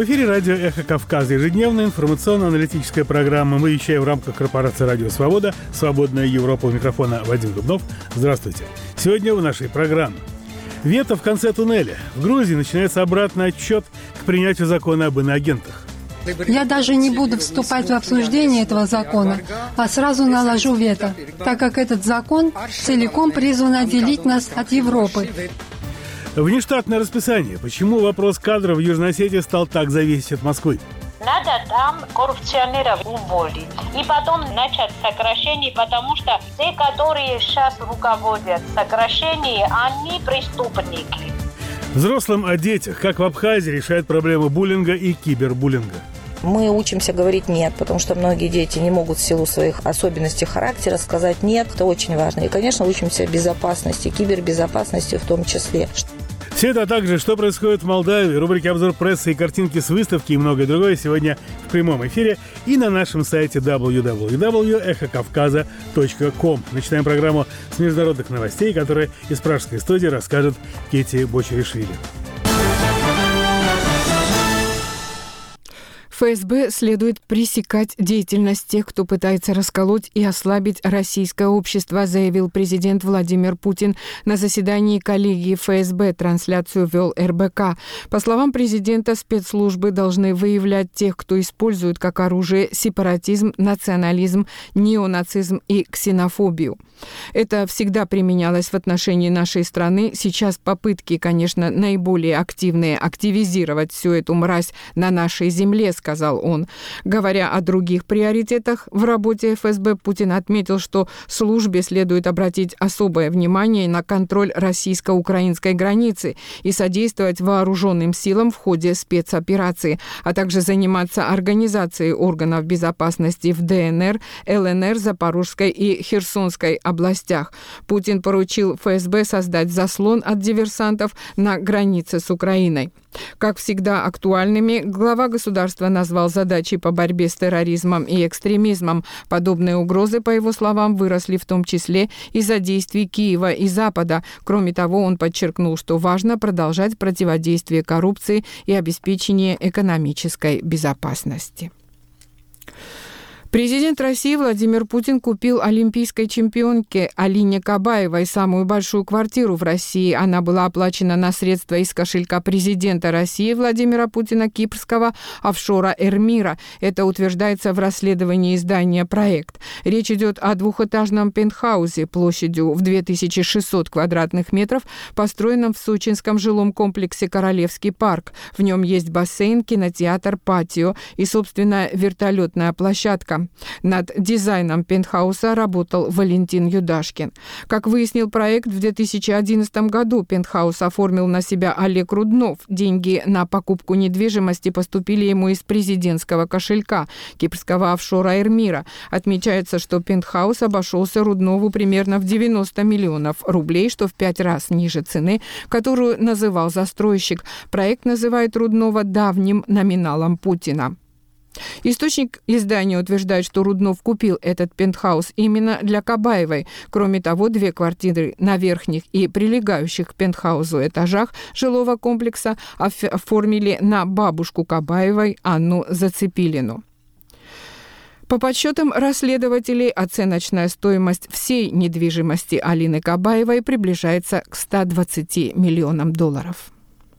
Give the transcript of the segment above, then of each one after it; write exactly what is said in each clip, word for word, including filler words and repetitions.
В эфире радио «Эхо Кавказа». Ежедневная информационно-аналитическая программа. Мы вещаем в рамках корпорации «Радио Свобода». «Свободная Европа». У микрофона Вадим Дубнов. Здравствуйте. Сегодня в нашей программе. Вето в конце туннеля. В Грузии начинается обратный отсчет к принятию закона об иноагентах. Я даже не буду вступать в обсуждение этого закона, а сразу наложу вето, так как этот закон целиком призван отделить нас от Европы. Внештатное расписание. Почему вопрос кадров в Южной Осетии стал так зависеть от Москвы? Надо там коррупционеров уволить. И потом начать сокращение, потому что те, которые сейчас руководят сокращением, они преступники. Взрослым о детях. Как в Абхазии решают проблему буллинга и кибербуллинга. Мы учимся говорить «нет», потому что многие дети не могут в силу своих особенностей характера сказать «нет». Это очень важно. И, конечно, учимся безопасности, кибербезопасности в том числе. Все это, а также что происходит в Молдавии, рубрики «Обзор прессы» и картинки с выставки и многое другое сегодня в прямом эфире и на нашем сайте дабл ю дабл ю дабл ю точка эхо кавказа точка ком. Начинаем программу с международных новостей, которые из пражской студии расскажет Кети Бочеришвили. ФСБ следует пресекать деятельность тех, кто пытается расколоть и ослабить российское общество, заявил президент Владимир Путин на заседании коллегии ФСБ. Трансляцию вел эр бэ ка. По словам президента, спецслужбы должны выявлять тех, кто использует как оружие сепаратизм, национализм, неонацизм и ксенофобию. Это всегда применялось в отношении нашей страны. Сейчас попытки, конечно, наиболее активные активизировать всю эту мразь на нашей земле, сказал он. Говоря о других приоритетах в работе эф эс бэ, Путин отметил, что службе следует обратить особое внимание на контроль российско-украинской границы и содействовать вооруженным силам в ходе спецоперации, а также заниматься организацией органов безопасности в дэ эн эр, эл эн эр, Запорожской и Херсонской областях. Путин поручил эф эс бэ создать заслон от диверсантов на границе с Украиной. Как всегда актуальными, глава государства назвал задачи по борьбе с терроризмом и экстремизмом. Подобные угрозы, по его словам, выросли в том числе из-за действий Киева и Запада. Кроме того, он подчеркнул, что важно продолжать противодействие коррупции и обеспечение экономической безопасности. Президент России Владимир Путин купил олимпийской чемпионке Алине Кабаевой самую большую квартиру в России. Она была оплачена на средства из кошелька президента России Владимира Путина кипрского офшора «Эрмира». Это утверждается в расследовании издания «Проект». Речь идет о двухэтажном пентхаусе площадью в две тысячи шестьсот квадратных метров, построенном в сочинском жилом комплексе «Королевский парк». В нем есть бассейн, кинотеатр, патио и, собственно, вертолетная площадка. Над дизайном пентхауса работал Валентин Юдашкин. Как выяснил проект, в две тысячи одиннадцатом году пентхаус оформил на себя Олег Руднов. Деньги на покупку недвижимости поступили ему из президентского кошелька кипрского офшора «Эрмира». Отмечается, что пентхаус обошелся Руднову примерно в девяносто миллионов рублей, что в пять раз ниже цены, которую называл застройщик. Проект называет Руднова давним номиналом Путина. Источник издания утверждает, что Руднов купил этот пентхаус именно для Кабаевой. Кроме того, две квартиры на верхних и прилегающих к пентхаусу этажах жилого комплекса оформили на бабушку Кабаевой Анну Зацепилину. По подсчетам расследователей, оценочная стоимость всей недвижимости Алины Кабаевой приближается к ста двадцати миллионам долларов.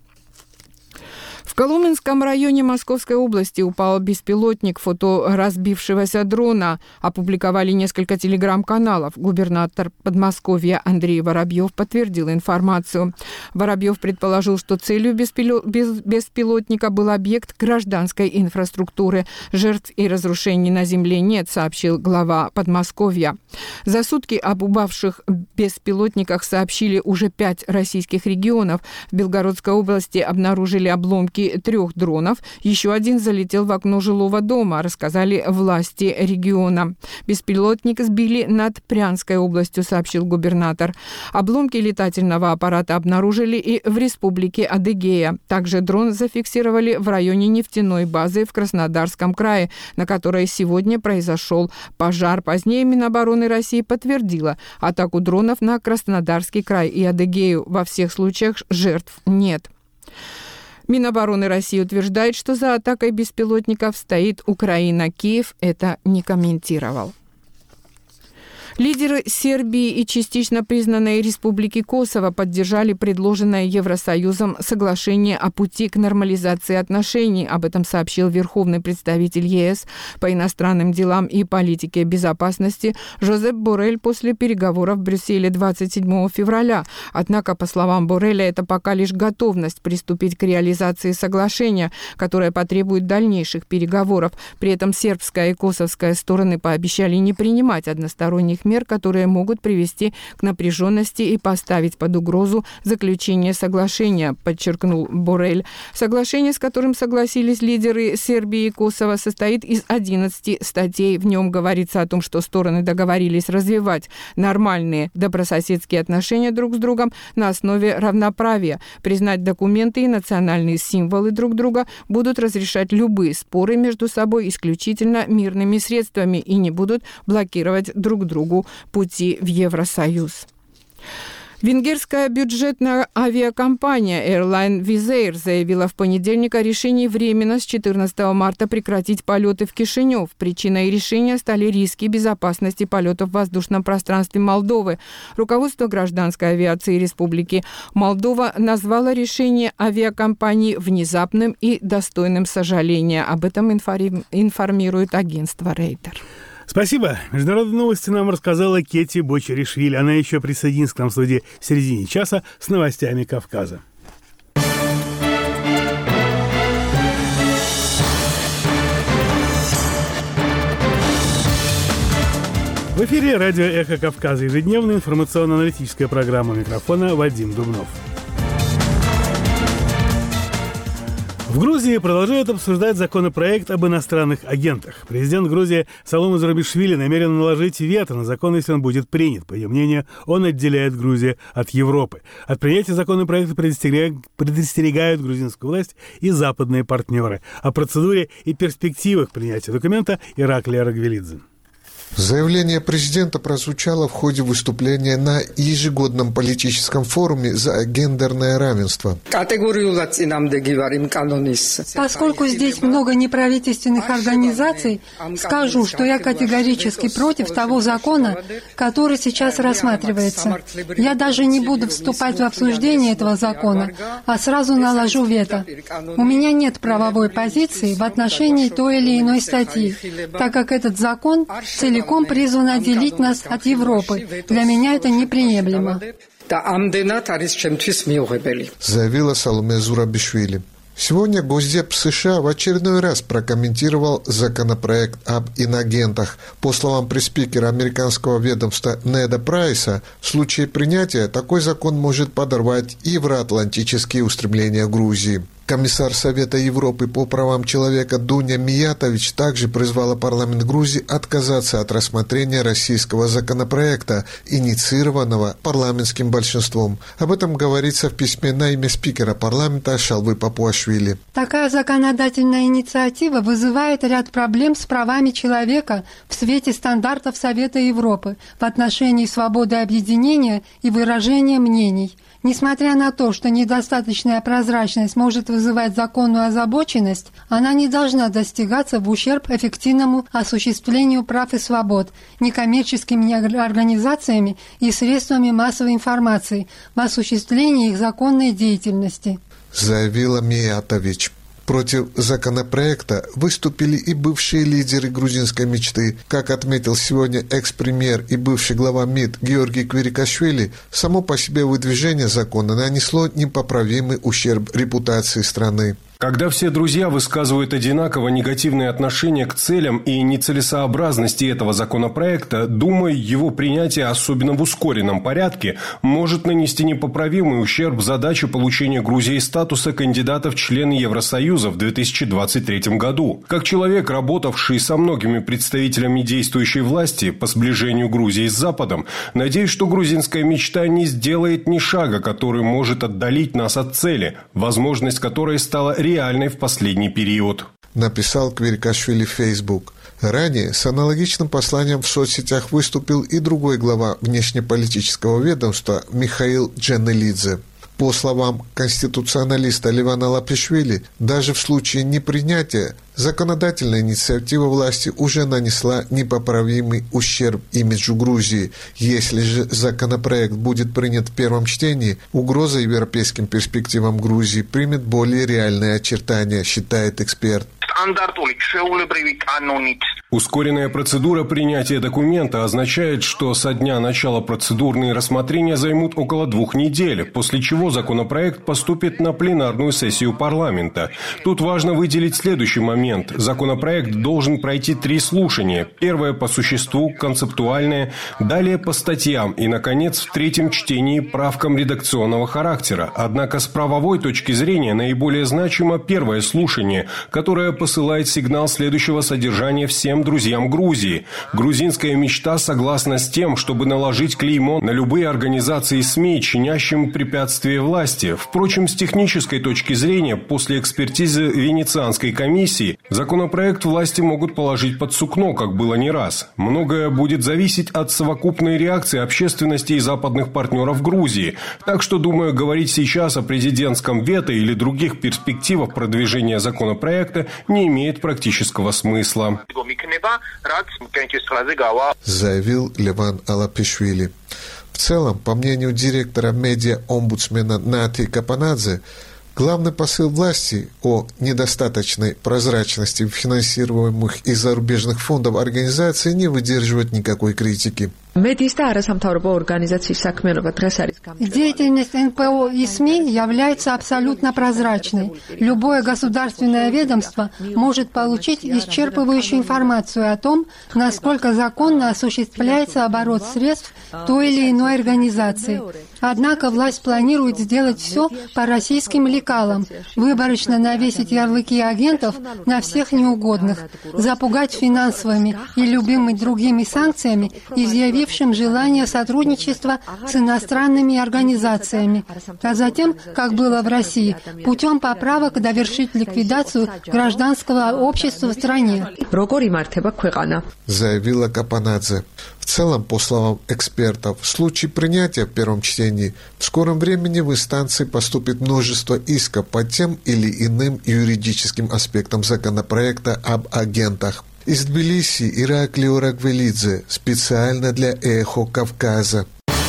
В Коломенском районе Московской области упал беспилотник. Фото разбившегося дрона опубликовали несколько телеграм-каналов. Губернатор Подмосковья Андрей Воробьев подтвердил информацию. Воробьев предположил, что целью беспилотника был объект гражданской инфраструктуры. Жертв и разрушений на земле нет, сообщил глава Подмосковья. За сутки об упавших беспилотниках сообщили уже пять российских регионов. В Белгородской области обнаружили обломки трех дронов. Еще один залетел в окно жилого дома, рассказали власти региона. Беспилотник сбили над Брянской областью, сообщил губернатор. Обломки летательного аппарата обнаружили и в республике Адыгея. Также дрон зафиксировали в районе нефтяной базы в Краснодарском крае, на которой сегодня произошел пожар. Позднее Минобороны России подтвердила атаку дронов на Краснодарский край и Адыгею. Во всех случаях жертв нет. Минобороны России утверждает, что за атакой беспилотников стоит Украина. Киев это не комментировал. Лидеры Сербии и частично признанной Республики Косово поддержали предложенное Евросоюзом соглашение о пути к нормализации отношений. Об этом сообщил верховный представитель ЕС по иностранным делам и политике безопасности Жозеп Боррель после переговоров в Брюсселе двадцать седьмого февраля. Однако, по словам Борреля, это пока лишь готовность приступить к реализации соглашения, которое потребует дальнейших переговоров. При этом сербская и косовская стороны пообещали не принимать односторонних мер, которые могут привести к напряженности и поставить под угрозу заключение соглашения, подчеркнул Боррель. Соглашение, с которым согласились лидеры Сербии и Косово, состоит из одиннадцати статей. В нем говорится о том, что стороны договорились развивать нормальные добрососедские отношения друг с другом на основе равноправия, признать документы и национальные символы друг друга, будут разрешать любые споры между собой исключительно мирными средствами и не будут блокировать друг другу пути в Евросоюз. Венгерская бюджетная авиакомпания Airline Wizz Air заявила в понедельник о решении временно с четырнадцатого марта прекратить полеты в Кишинев. Причиной решения стали риски безопасности полетов в воздушном пространстве Молдовы. Руководство гражданской авиации Республики Молдова назвало решение авиакомпании внезапным и достойным сожаления. Об этом информирует агентство Рейтер. Спасибо. Международные новости нам рассказала Кети Бочаришвили. Она еще присоединится к нам в студии в середине часа с новостями Кавказа. В эфире радио «Эхо Кавказа», ежедневная информационно-аналитическая программа, микрофона Вадим Дубнов. В Грузии продолжают обсуждать законопроект об иностранных агентах. Президент Грузии Саломе Зурабишвили намерен наложить вето на закон, если он будет принят. По ее мнению, он отделяет Грузию от Европы. От принятия законопроекта предостерегают, предостерегают грузинскую власть и западные партнеры. О процедуре и перспективах принятия документа Ираклий Арагвелидзе. Заявление президента прозвучало в ходе выступления на ежегодном политическом форуме за гендерное равенство. Поскольку здесь много неправительственных организаций, скажу, что я категорически против того закона, который сейчас рассматривается. Я даже не буду вступать в обсуждение этого закона, а сразу наложу вето. У меня нет правовой позиции в отношении той или иной статьи, так как этот закон целиком призван отделить нас от Европы. Для меня это неприемлемо. Заявила Саломе Зурабишвили. Сегодня Госдеп США в очередной раз прокомментировал законопроект об инагентах. По словам пресс-спикера американского ведомства Неда Прайса, в случае принятия такой закон может подорвать евроатлантические устремления Грузии. Комиссар Совета Европы по правам человека Дуня Миятович также призвала парламент Грузии отказаться от рассмотрения российского законопроекта, инициированного парламентским большинством. Об этом говорится в письме на имя спикера парламента Шалвы Папуашвили. Такая законодательная инициатива вызывает ряд проблем с правами человека в свете стандартов Совета Европы в отношении свободы объединения и выражения мнений. Несмотря на то, что недостаточная прозрачность может вызывать законную озабоченность, она не должна достигаться в ущерб эффективному осуществлению прав и свобод некоммерческими организациями и средствами массовой информации в осуществлении их законной деятельности. Заявила Миятович. Против законопроекта выступили и бывшие лидеры грузинской мечты. Как отметил сегодня экс-премьер и бывший глава МИД Георгий Квирикашвили, само по себе выдвижение закона нанесло непоправимый ущерб репутации страны. Когда все друзья высказывают одинаково негативные отношения к целям и нецелесообразности этого законопроекта, думаю, его принятие, особенно в ускоренном порядке, может нанести непоправимый ущерб задаче получения Грузии статуса кандидата в члены Евросоюза в две тысячи двадцать третьем году. Как человек, работавший со многими представителями действующей власти по сближению Грузии с Западом, надеюсь, что грузинская мечта не сделает ни шага, который может отдалить нас от цели, возможность которой стала реальностью. реальной в последний период. Написал Квирикашвили в Facebook. Ранее с аналогичным посланием в соцсетях выступил и другой глава внешнеполитического ведомства Михаил Джанелидзе. По словам конституционалиста Левана Алапишвили, даже в случае непринятия законодательная инициатива власти уже нанесла непоправимый ущерб имиджу Грузии. Если же законопроект будет принят в первом чтении, угроза европейским перспективам Грузии примет более реальные очертания, считает эксперт. Ускоренная процедура принятия документа означает, что со дня начала процедурные рассмотрения займут около двух недель, после чего законопроект поступит на пленарную сессию парламента. Тут важно выделить следующий момент. Законопроект должен пройти три слушания. Первое по существу, концептуальное, далее по статьям и, наконец, в третьем чтении правкам редакционного характера. Однако с правовой точки зрения наиболее значимо первое слушание, которое посылает сигнал следующего содержания всем друзьям Грузии. Грузинская мечта согласна с тем, чтобы наложить клеймо на любые организации СМИ, чинящим препятствия власти. Впрочем, с технической точки зрения, после экспертизы Венецианской комиссии, законопроект власти могут положить под сукно, как было не раз. Многое будет зависеть от совокупной реакции общественности и западных партнеров Грузии. Так что, думаю, говорить сейчас о президентском вето или других перспективах продвижения законопроекта не имеет практического смысла. Заявил Леван Алапишвили. В целом, по мнению директора медиа-омбудсмена Нати Капанадзе, главный посыл власти о недостаточной прозрачности финансируемых из зарубежных фондов организаций не выдерживает никакой критики. Деятельность эн пэ о и СМИ является абсолютно прозрачной. Любое государственное ведомство может получить исчерпывающую информацию о том, насколько законно осуществляется оборот средств той или иной организации. Однако власть планирует сделать все по российским лекалам, выборочно навесить ярлыки агентов на всех неугодных, запугать финансовыми и любыми другими санкциями, изъявив желание сотрудничества с иностранными организациями, а затем, как было в России, путем поправок довершить ликвидацию гражданского общества в стране. Заявила Капанадзе. В целом, по словам экспертов, в случае принятия в первом чтении в скором времени в инстанции поступит множество исков по тем или иным юридическим аспектам законопроекта об агентах. Из Тбилиси Ираклио Рагвелидзе специально для «Эхо Кавказа».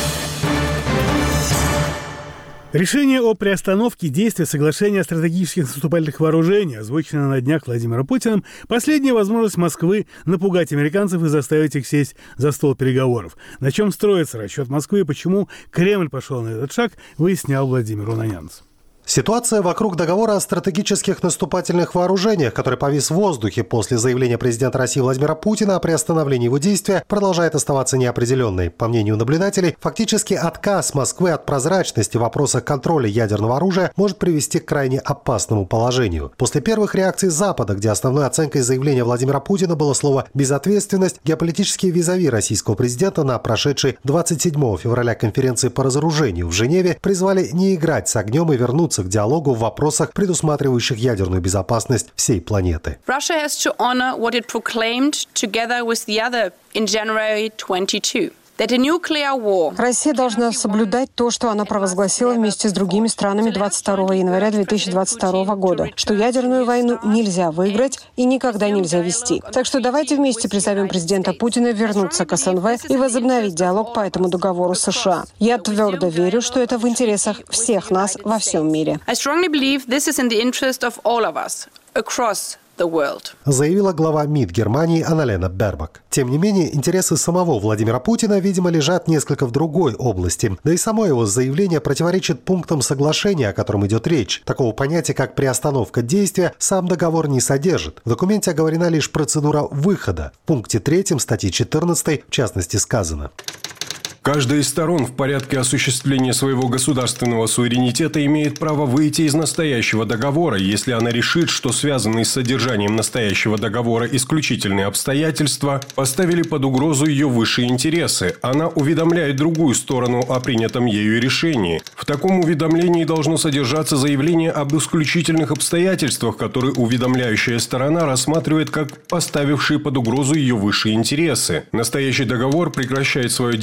Решение о приостановке действия соглашения о стратегических наступательных вооружениях, озвученное на днях Владимиром Путиным, последняя возможность Москвы напугать американцев и заставить их сесть за стол переговоров. На чем строится расчет Москвы и почему Кремль пошел на этот шаг, выяснял Владимир Унанянц. Ситуация вокруг договора о стратегических наступательных вооружениях, который повис в воздухе после заявления президента России Владимира Путина о приостановлении его действия, продолжает оставаться неопределенной. По мнению наблюдателей, фактически отказ Москвы от прозрачности в вопросах контроля ядерного оружия может привести к крайне опасному положению. После первых реакций Запада, где основной оценкой заявления Владимира Путина было слово «безответственность», геополитические визави российского президента на прошедшей двадцать седьмого февраля конференции по разоружению в Женеве призвали не играть с огнем и вернуться к диалогу в вопросах, предусматривающих ядерную безопасность всей планеты. Russia has to honor what it proclaimed together with the other in January twenty-two. Россия должна соблюдать то, что она провозгласила вместе с другими странами двадцать второго января две тысячи двадцать второго года, что ядерную войну нельзя выиграть и никогда нельзя вести. Так что давайте вместе призовем президента Путина вернуться к эс эн вэ и возобновить диалог по этому договору с США. Я твердо верю, что это в интересах всех нас во всем мире. Заявила глава МИД Германии Анналена Бербак. Тем не менее, интересы самого Владимира Путина, видимо, лежат несколько в другой области. Да и само его заявление противоречит пунктам соглашения, о котором идет речь. Такого понятия, как приостановка действия, сам договор не содержит. В документе оговорена лишь процедура выхода. В пункте третьем статьи четырнадцатой, в частности, сказано: Каждая из сторон в порядке осуществления своего государственного суверенитета имеет право выйти из настоящего договора, если она решит, что связанные с содержанием настоящего договора исключительные обстоятельства поставили под угрозу ее высшие интересы. Она уведомляет другую сторону о принятом ею решении. В таком уведомлении должно содержаться заявление об исключительных обстоятельствах, которые уведомляющая сторона рассматривает как поставившие под угрозу ее высшие интересы. Настоящий договор прекращает свое действие по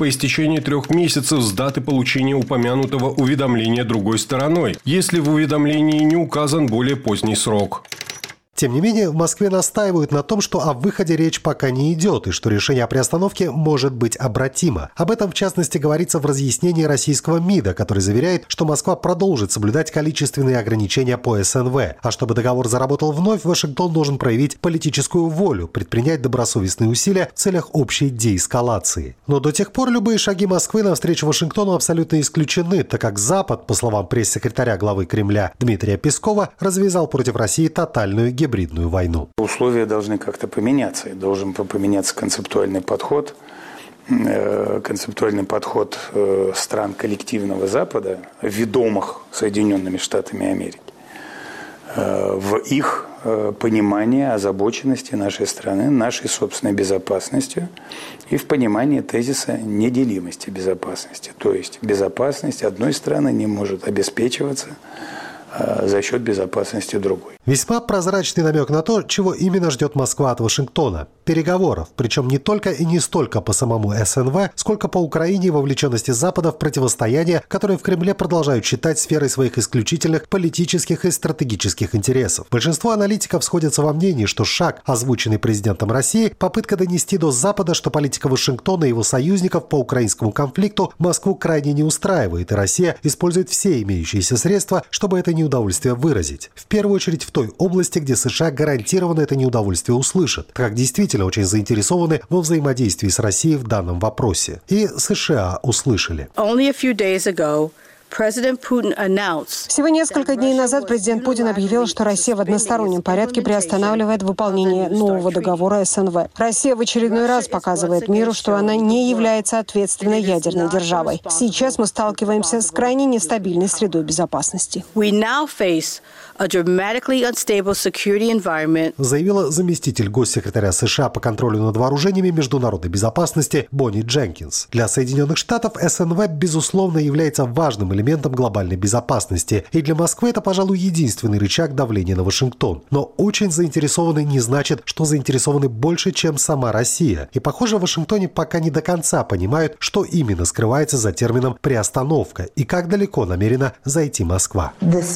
по истечении трех месяцев с даты получения упомянутого уведомления другой стороной, если в уведомлении не указан более поздний срок. Тем не менее, в Москве настаивают на том, что о выходе речь пока не идет, и что решение о приостановке может быть обратимо. Об этом, в частности, говорится в разъяснении российского МИДа, который заверяет, что Москва продолжит соблюдать количественные ограничения по СНВ. А чтобы договор заработал вновь, Вашингтон должен проявить политическую волю, предпринять добросовестные усилия в целях общей деэскалации. Но до тех пор любые шаги Москвы навстречу Вашингтону абсолютно исключены, так как Запад, по словам пресс-секретаря главы Кремля Дмитрия Пескова, развязал против России тотальную гибридную гибридную войну. Условия должны как-то поменяться. Должен поменяться концептуальный подход, концептуальный подход стран коллективного Запада, ведомых Соединенными Штатами Америки, в их понимании озабоченности нашей страны, нашей собственной безопасностью и в понимании тезиса неделимости безопасности. То есть безопасность одной страны не может обеспечиваться за счет безопасности другой. Весьма прозрачный намек на то, чего именно ждет Москва от Вашингтона. Переговоров, причем не только и не столько по самому СНВ, сколько по Украине и вовлеченности Запада в противостояние, которое в Кремле продолжают считать сферой своих исключительных политических и стратегических интересов. Большинство аналитиков сходятся во мнении, что шаг, озвученный президентом России, попытка донести до Запада, что политика Вашингтона и его союзников по украинскому конфликту Москву крайне не устраивает, и Россия использует все имеющиеся средства, чтобы это неудовольствие выразить. В первую очередь в той области, где США гарантированно это неудовольствие услышат, так как действительно очень заинтересованы во взаимодействии с Россией в данном вопросе. И США услышали. Only a few days ago, Всего несколько дней назад президент Путин объявил, что Россия в одностороннем порядке приостанавливает выполнение нового договора СНВ. Россия в очередной раз показывает миру, что она не является ответственной ядерной державой. Сейчас мы сталкиваемся с крайне нестабильной средой безопасности. Заявила заместитель госсекретаря США по контролю над вооружениями международной безопасности Бонни Дженкинс. Для Соединенных Штатов СНВ, безусловно, является важным элементом глобальной безопасности. И для Москвы это, пожалуй, единственный рычаг давления на Вашингтон. Но очень заинтересованы не значит, что заинтересованы больше, чем сама Россия. И, похоже, в Вашингтоне пока не до конца понимают, что именно скрывается за термином «приостановка» и как далеко намерена зайти Москва.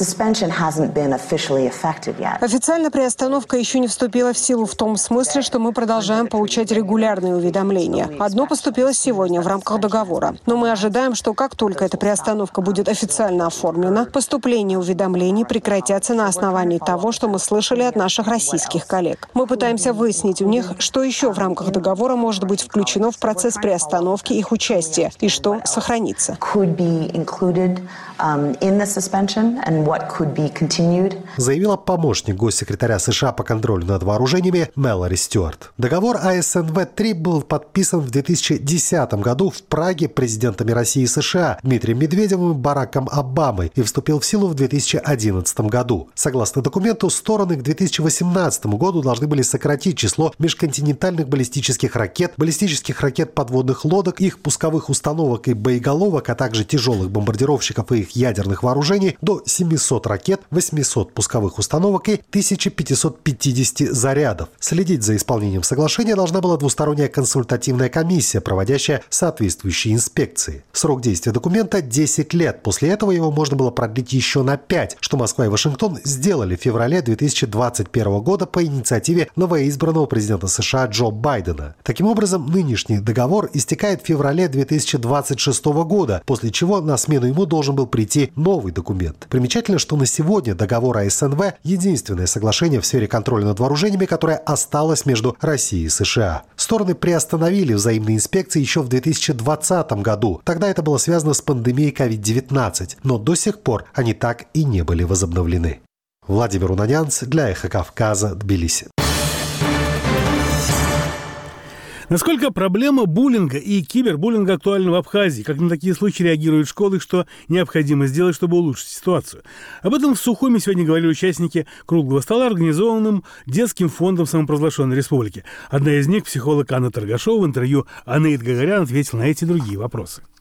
Официально приостановка еще не вступила в силу в том смысле, что мы продолжаем получать регулярные уведомления. Одно поступило сегодня в рамках договора. Но мы ожидаем, что как только эта приостановка будет официально оформлена, поступление уведомлений прекратятся на основании того, что мы слышали от наших российских коллег. Мы пытаемся выяснить у них, что еще в рамках договора может быть включено в процесс приостановки их участия и что сохранится. Заявила помощник госсекретаря США по контролю над вооружениями Мэлори Стюарт. Договор о СНВ три был подписан в две тысячи десятом году в Праге президентами России и США Дмитрием Медведевым и Бараком Обамой и вступил в силу в две тысячи одиннадцатом году. Согласно документу, стороны к две тысячи восемнадцатому году должны были сократить число межконтинентальных баллистических ракет, баллистических ракет подводных лодок, их пусковых установок и боеголовок, а также тяжелых бомбардировщиков и их ядерных вооружений до семисот ракет, восьмисот пусковых установок и тысячи пятисот пятидесяти зарядов. Следить за исполнением соглашения должна была двусторонняя консультативная комиссия, проводящая соответствующие инспекции. Срок действия документа – десять лет. После этого его можно было продлить еще на пять, что Москва и Вашингтон сделали в феврале две тысячи двадцать первого года по инициативе новоизбранного президента США Джо Байдена. Таким образом, нынешний договор истекает в феврале две тысячи двадцать шестого года, после чего на смену ему должен был прийти новый документ. Примечательно, что на сегодня договор о СНВ – единственное соглашение в сфере контроля над вооружениями, которое осталось между Россией и США. Стороны приостановили взаимные инспекции еще в две тысячи двадцатом году. Тогда это было связано с пандемией ковид девятнадцать, но до сих пор они так и не были возобновлены. Владимир Унанянц для «Эхо Кавказа», Тбилиси. Насколько проблема буллинга и кибербуллинга актуальна в Абхазии? Как на такие случаи реагируют школы? Что необходимо сделать, чтобы улучшить ситуацию? Об этом в Сухуми сегодня говорили участники круглого стола, организованным детским фондом самопровозглашенной республики. Одна из них, психолог Анна Торгашова, в интервью Анаид Гагарян ответила на эти и другие вопросы.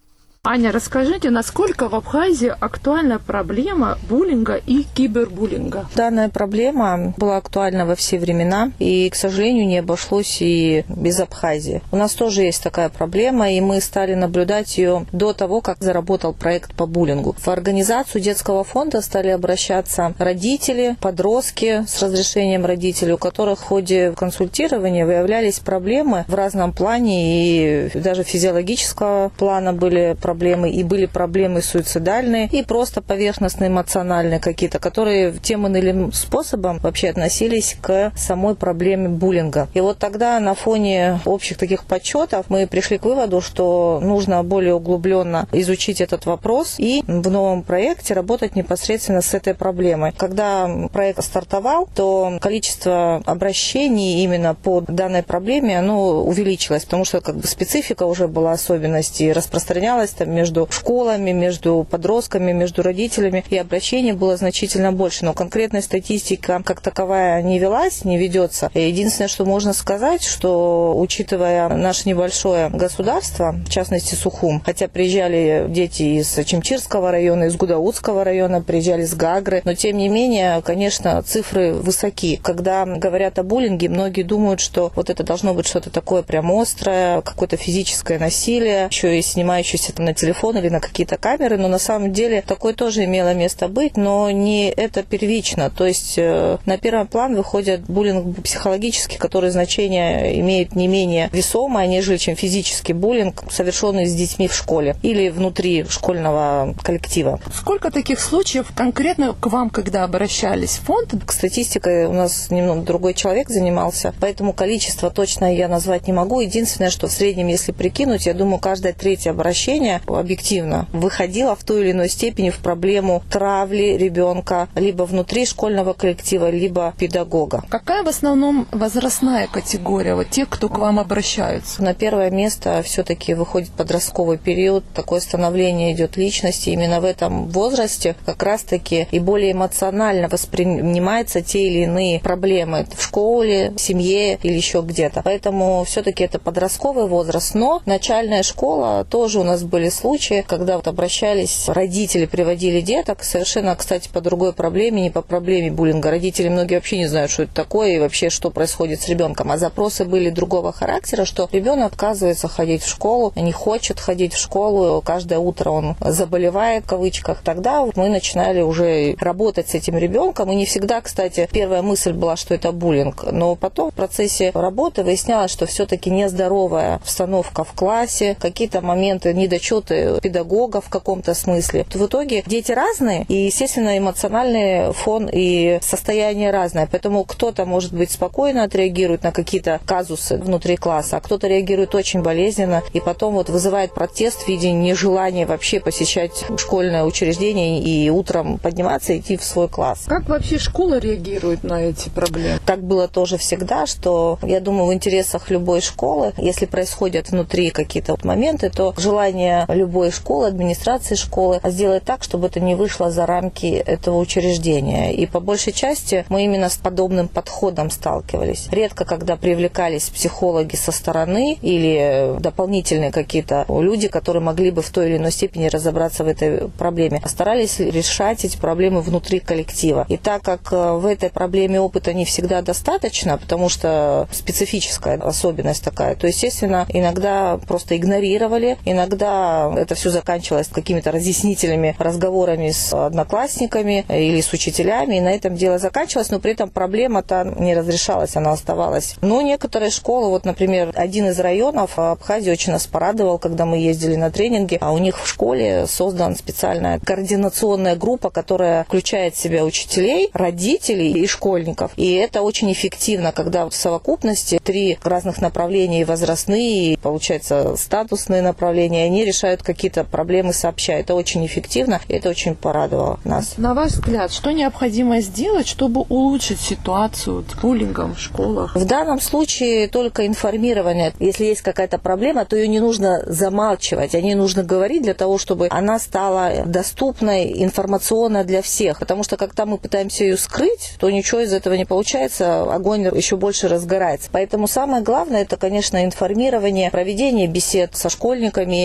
Аня, расскажите, насколько в Абхазии актуальна проблема буллинга и кибербуллинга? Данная проблема была актуальна во все времена, и, к сожалению, не обошлось и без Абхазии. У нас тоже есть такая проблема, и мы стали наблюдать ее до того, как заработал проект по буллингу. В организацию детского фонда стали обращаться родители, подростки с разрешением родителей, у которых в ходе консультирования выявлялись проблемы в разном плане, и даже физиологического плана были проблемы, и были проблемы суицидальные, и просто поверхностные эмоциональные какие-то, которые тем или иным способом вообще относились к самой проблеме буллинга. И вот тогда на фоне общих таких подсчетов мы пришли к выводу, что нужно более углубленно изучить этот вопрос и в новом проекте работать непосредственно с этой проблемой. Когда проект стартовал, то количество обращений именно по данной проблеме, оно увеличилось, потому что как бы специфика уже была, особенности, распространялась там между школами, между подростками, между родителями, и обращений было значительно больше. Но конкретная статистика как таковая не велась, не ведется. Единственное, что можно сказать, что учитывая наше небольшое государство, в частности Сухум, хотя приезжали дети из Чимчирского района, из Гудаутского района, приезжали с Гагры, но тем не менее, конечно, цифры высоки. Когда говорят о буллинге, многие думают, что вот это должно быть что-то такое прям острое, какое-то физическое насилие, еще и снимающееся там на телефон или на какие-то камеры, но на самом деле такое тоже имело место быть, но не это первично. То есть э, на первый план выходит буллинг психологический, который значение имеет не менее весомое, нежели чем физический буллинг, совершенный с детьми в школе или внутри школьного коллектива. Сколько таких случаев конкретно к вам, когда обращались в фонд? К статистике у нас немного другой человек занимался, поэтому количество точно я назвать не могу. Единственное, что в среднем, если прикинуть, я думаю, каждое третье обращение объективно выходило в той или иной степени в проблему травли ребенка либо внутри школьного коллектива, либо педагога. Какая в основном возрастная категория, вот тех, кто к вам обращаются? На первое место все-таки выходит подростковый период, такое становление идет личности. Именно в этом возрасте как раз-таки и более эмоционально воспринимаются те или иные проблемы в школе, в семье или еще где-то. Поэтому все-таки это подростковый возраст, но начальная школа, тоже у нас были случаи, когда вот обращались родители, приводили деток, совершенно, кстати, по другой проблеме, не по проблеме буллинга. Родители многие вообще не знают, что это такое и вообще, что происходит с ребенком. А запросы были другого характера, что ребенок отказывается ходить в школу, не хочет ходить в школу, каждое утро он заболевает, в кавычках. Тогда мы начинали уже работать с этим ребенком, и не всегда, кстати, первая мысль была, что это буллинг, но потом в процессе работы выяснялось, что все-таки нездоровая обстановка в классе, какие-то моменты, недочеты педагога в каком-то смысле. В итоге дети разные, и, естественно, эмоциональный фон и состояние разное, поэтому кто-то, может быть, спокойно отреагирует на какие-то казусы внутри класса, а кто-то реагирует очень болезненно, и потом вот вызывает протест в виде нежелания вообще посещать школьное учреждение и утром подниматься и идти в свой класс. Как вообще школа реагирует на эти проблемы? Так было тоже всегда, что, я думаю, в интересах любой школы, если происходят внутри какие-то вот моменты, то желание любой школы, администрации школы сделать так, чтобы это не вышло за рамки этого учреждения. И по большей части мы именно с подобным подходом сталкивались. Редко, когда привлекались психологи со стороны или дополнительные какие-то люди, которые могли бы в той или иной степени разобраться в этой проблеме, а старались решать эти проблемы внутри коллектива. И так как в этой проблеме опыта не всегда достаточно, потому что специфическая особенность такая, то, естественно, иногда просто игнорировали, иногда это все заканчивалось какими-то разъяснительными разговорами с одноклассниками или с учителями, и на этом дело заканчивалось, но при этом проблема-то не разрешалась, она оставалась. Но некоторые школы, вот, например, один из районов Абхазии очень нас порадовал, когда мы ездили на тренинги, а у них в школе создана специальная координационная группа, которая включает в себя учителей, родителей и школьников. И это очень эффективно, когда в совокупности три разных направления, возрастные, и, получается, статусные направления, они решают какие-то проблемы сообща. Это очень эффективно, и это очень порадовало нас. На ваш взгляд, что необходимо сделать, чтобы улучшить ситуацию с буллингом в школах? В данном случае только информирование. Если есть какая-то проблема, то ее не нужно замалчивать, о ней нужно говорить для того, чтобы она стала доступной информационно для всех. Потому что когда мы пытаемся ее скрыть, то ничего из этого не получается, огонь еще больше разгорается. Поэтому самое главное, это, конечно, информирование, проведение бесед со школьниками. Это не значит,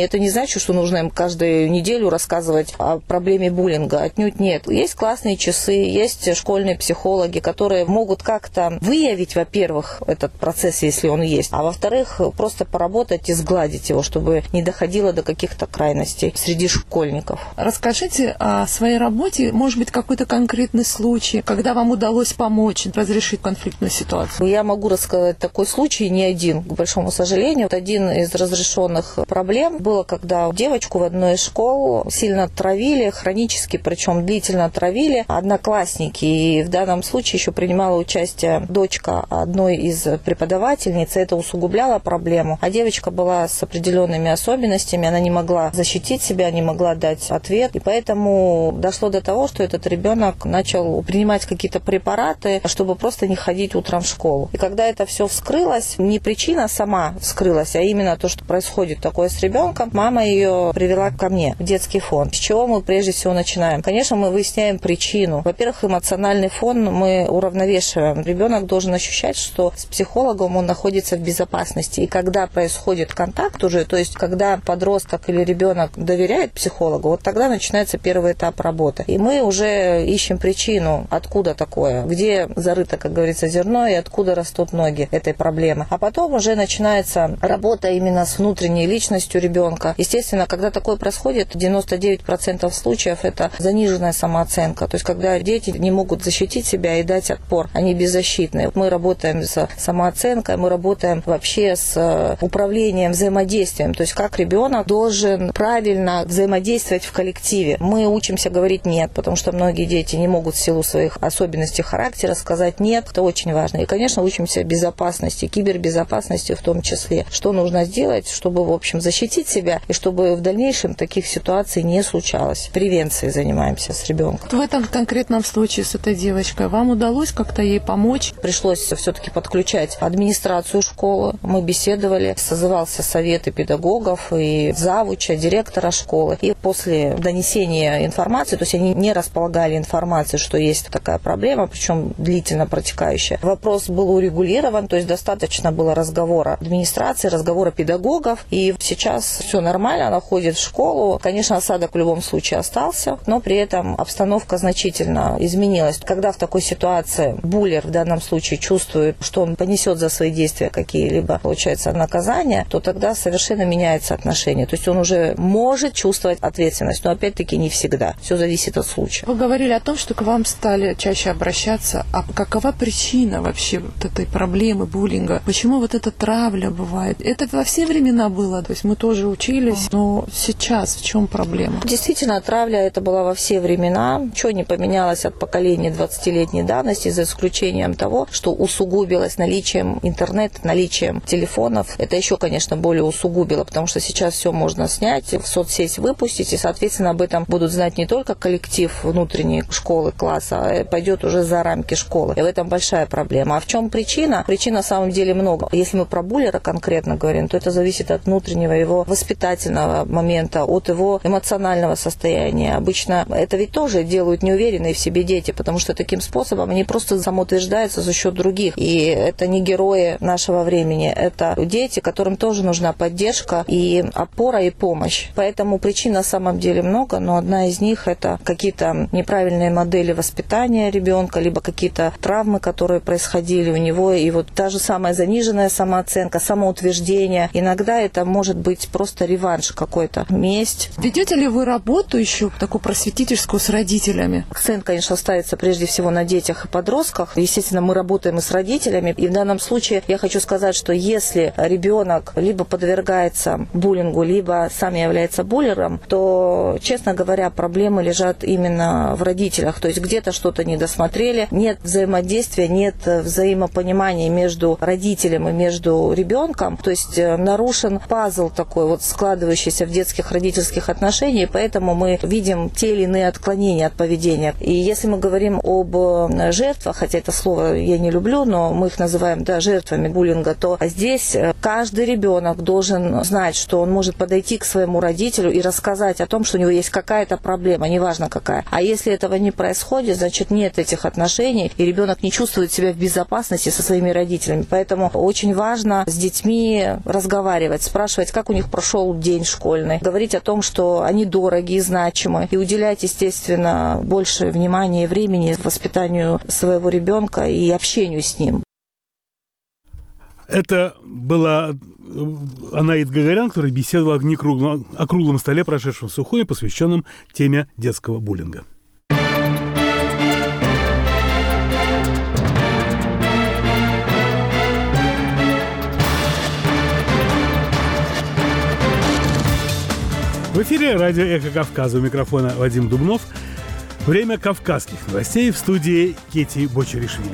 значит, что нужно им каждую неделю рассказывать о проблеме буллинга. Отнюдь нет. Есть классные часы, есть школьные психологи, которые могут как-то выявить, во-первых, этот процесс, если он есть, а во-вторых, просто поработать и сгладить его, чтобы не доходило до каких-то крайностей среди школьников. Расскажите о своей работе, может быть, какой-то конкретный случай, когда вам удалось помочь разрешить конфликтную ситуацию? Я могу рассказать такой случай, не один, к большому сожалению. Один из разрешенных проблем было, когда девочку в одной из школ сильно травили, хронически, причем длительно травили одноклассники. И в данном случае еще принимала участие дочка одной из преподавательниц. Это усугубляло проблему. А девочка была с определенными особенностями, она не могла защитить себя, не могла дать ответ. И поэтому дошло до того, что этот ребенок начал принимать какие-то препараты, чтобы просто не ходить утром в школу. И когда это все вскрылось, не причина сама вскрылась, а именно то, что происходит такое с ребенком, мама ее привела ко мне в детский фонд. С чего мы прежде всего начинаем? Конечно, мы выясняем причину. Во-первых, эмоциональный фон мы уравновешиваем. Ребенок должен ощущать, что с психологом он находится в безопасности. И когда происходит контакт уже, то есть когда подросток или ребенок доверяет психологу, вот тогда начинается первый этап работы. И мы уже ищем причину, откуда такое, где зарыто, как говорится, зерно и откуда растут ноги этой проблемы. А потом уже начинается работа именно с внутренней личностью ребенка. Естественно, когда такое происходит, девяносто девять процентов случаев это заниженная самооценка. То есть когда дети не могут защитить себя и дать отпор, они беззащитны. Мы работаем с самооценкой, мы работаем вообще с управлением, взаимодействием. То есть как ребенок должен правильно взаимодействовать в коллективе. Мы учимся говорить «нет», потому что многие дети не могут в силу своих особенностей характера сказать «нет». Это очень важно. И, конечно, учимся безопасности, кибербезопасности в том числе. Что нужно сделать, чтобы, в общем, защитить себя и чтобы в дальнейшем таких ситуаций не случалось. Превенцией занимаемся с ребенком. В этом конкретном случае с этой девочкой вам удалось как-то ей помочь? Пришлось все-таки подключать администрацию школы. Мы беседовали, созывался совет и педагогов, и завуча, директора школы. И после донесения информации, то есть они не располагали информацией, что есть такая проблема, причем длительно протекающая. Вопрос был урегулирован, то есть достаточно было разговора администрации, разговора педагогов, и сейчас все нормально, она ходит в школу. Конечно, осадок в любом случае остался, но при этом обстановка значительно изменилась. Когда в такой ситуации буллер в данном случае чувствует, что он понесет за свои действия какие-либо, получается, наказания, то тогда совершенно меняется отношение. То есть он уже может чувствовать ответственность, но опять-таки не всегда. Все зависит от случая. Вы говорили о том, что к вам стали чаще обращаться. А какова причина вообще вот этой проблемы буллинга? Почему вот эта травля бывает? Это во все времена было, то есть мы тоже учились, но сейчас в чем проблема? Действительно, травля это была во все времена. Ничего не поменялось от поколения двадцатилетней давности, за исключением того, что усугубилось наличием интернета, наличием телефонов. Это еще, конечно, более усугубило, потому что сейчас все можно снять, в соцсеть выпустить, и, соответственно, об этом будут знать не только коллектив внутренней школы, класса, а пойдет уже за рамки школы. И в этом большая проблема. А в чем причина? Причин на самом деле много. Если мы про буллера конкретно говорим, то это зависит от внутреннего его воспитательного момента, от его эмоционального состояния. Обычно это ведь тоже делают неуверенные в себе дети, потому что таким способом они просто самоутверждаются за счет других. И это не герои нашего времени, это дети, которым тоже нужна поддержка и опора, и помощь. Поэтому причин на самом деле много, но одна из них это какие-то неправильные модели воспитания ребенка, либо какие-то травмы, которые происходили у него, и вот та же самая заниженная самооценка, самоутверждение. Иногда это может быть просто реванш какой-то, месть. Ведете ли вы работу еще такую просветительскую с родителями? Акцент, конечно, ставится прежде всего на детях и подростках. Естественно, мы работаем и с родителями. И в данном случае я хочу сказать, что если ребенок либо подвергается буллингу, либо сам является буллером, то, честно говоря, проблемы лежат именно в родителях. То есть где-то что-то не досмотрели, нет взаимодействия, нет взаимопонимания между родителем и между ребенком. То есть нарушен пазл такой вот складывающийся в детских родительских отношениях, поэтому мы видим те или иные отклонения от поведения. И если мы говорим об жертвах, хотя это слово я не люблю, но мы их называем, да, жертвами буллинга, то здесь каждый ребенок должен знать, что он может подойти к своему родителю и рассказать о том, что у него есть какая-то проблема, неважно какая. А если этого не происходит, значит нет этих отношений, и ребенок не чувствует себя в безопасности со своими родителями. Поэтому очень важно с детьми разговаривать, спрашивать, как у них прошел день, день школьный, говорить о том, что они дороги и значимы, и уделять, естественно, больше внимания и времени воспитанию своего ребенка и общению с ним. Это была Анаит Гагарян, которая беседовала о круглом, о круглом столе, прошедшем в Сухуми, посвященном теме детского буллинга. В эфире радио «Эхо Кавказа». У микрофона Вадим Дубнов. Время кавказских новостей, в студии Кети Бочаришвили.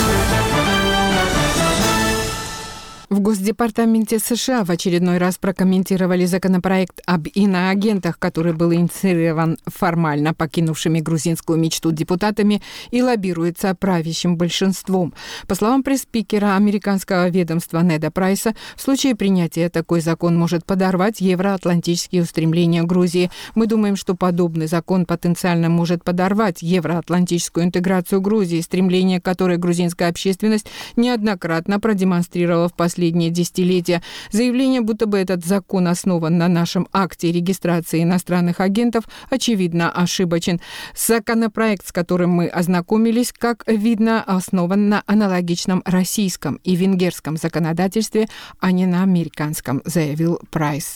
В Госдепартаменте США в очередной раз прокомментировали законопроект об иноагентах, который был инициирован формально покинувшими грузинскую мечту депутатами и лоббируется правящим большинством. По словам пресс-спикера американского ведомства Неда Прайса, в случае принятия такой закон может подорвать евроатлантические устремления Грузии. Мы думаем, что подобный закон потенциально может подорвать евроатлантическую интеграцию Грузии, стремление которой грузинская общественность неоднократно продемонстрировала в последние последние десятилетия. Заявление, будто бы этот закон основан на нашем акте регистрации иностранных агентов, очевидно ошибочен. Законопроект, с которым мы ознакомились, как видно, основан на аналогичном российском и венгерском законодательстве, а не на американском, заявил Прайс.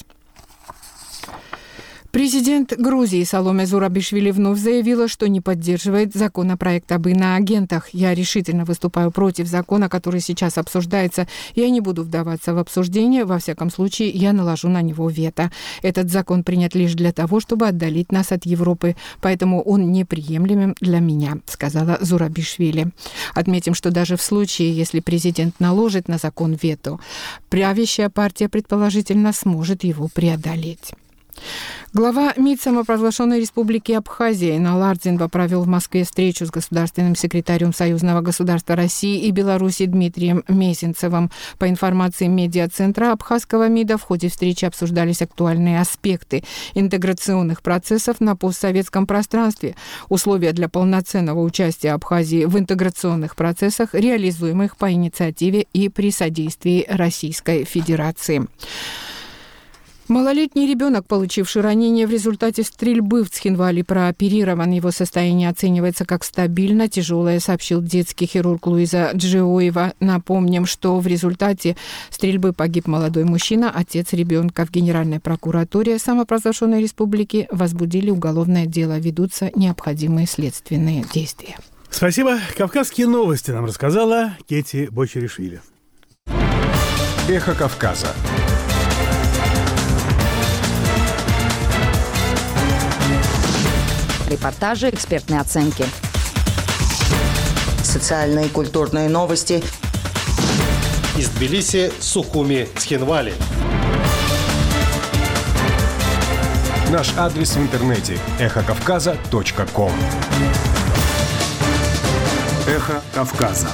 Президент Грузии Саломе Зурабишвили вновь заявила, что не поддерживает законопроект об иноагентах. Я решительно выступаю против закона, который сейчас обсуждается. Я не буду вдаваться в обсуждение. Во всяком случае, я наложу на него вето. Этот закон принят лишь для того, чтобы отдалить нас от Европы, поэтому он неприемлем для меня, сказала Зурабишвили. Отметим, что даже в случае, если президент наложит на закон вето, правящая партия предположительно сможет его преодолеть. Глава МИД самопровозглашенной республики Абхазия Иналардзин провел в Москве встречу с государственным секретарем Союзного государства России и Беларуси Дмитрием Мезенцевым. По информации медиацентра Абхазского МИДа, в ходе встречи обсуждались актуальные аспекты интеграционных процессов на постсоветском пространстве, условия для полноценного участия Абхазии в интеграционных процессах, реализуемых по инициативе и при содействии Российской Федерации. Малолетний ребенок, получивший ранение в результате стрельбы в Цхинвале, прооперирован. Его состояние оценивается как стабильно тяжелое, сообщил детский хирург Луиза Джиоева. Напомним, что в результате стрельбы погиб молодой мужчина, отец ребенка. В Генеральной прокуратуре самопровозглашенной республики возбудили уголовное дело. Ведутся необходимые следственные действия. Спасибо. Кавказские новости нам рассказала Кети Бочаришвили. Эхо Кавказа. Репортажи, экспертные оценки. Социальные и культурные новости. Из Тбилиси, Сухуми, Цхинвали. Наш адрес в интернете – эхо кавказа точка ком. Эхо Кавказа.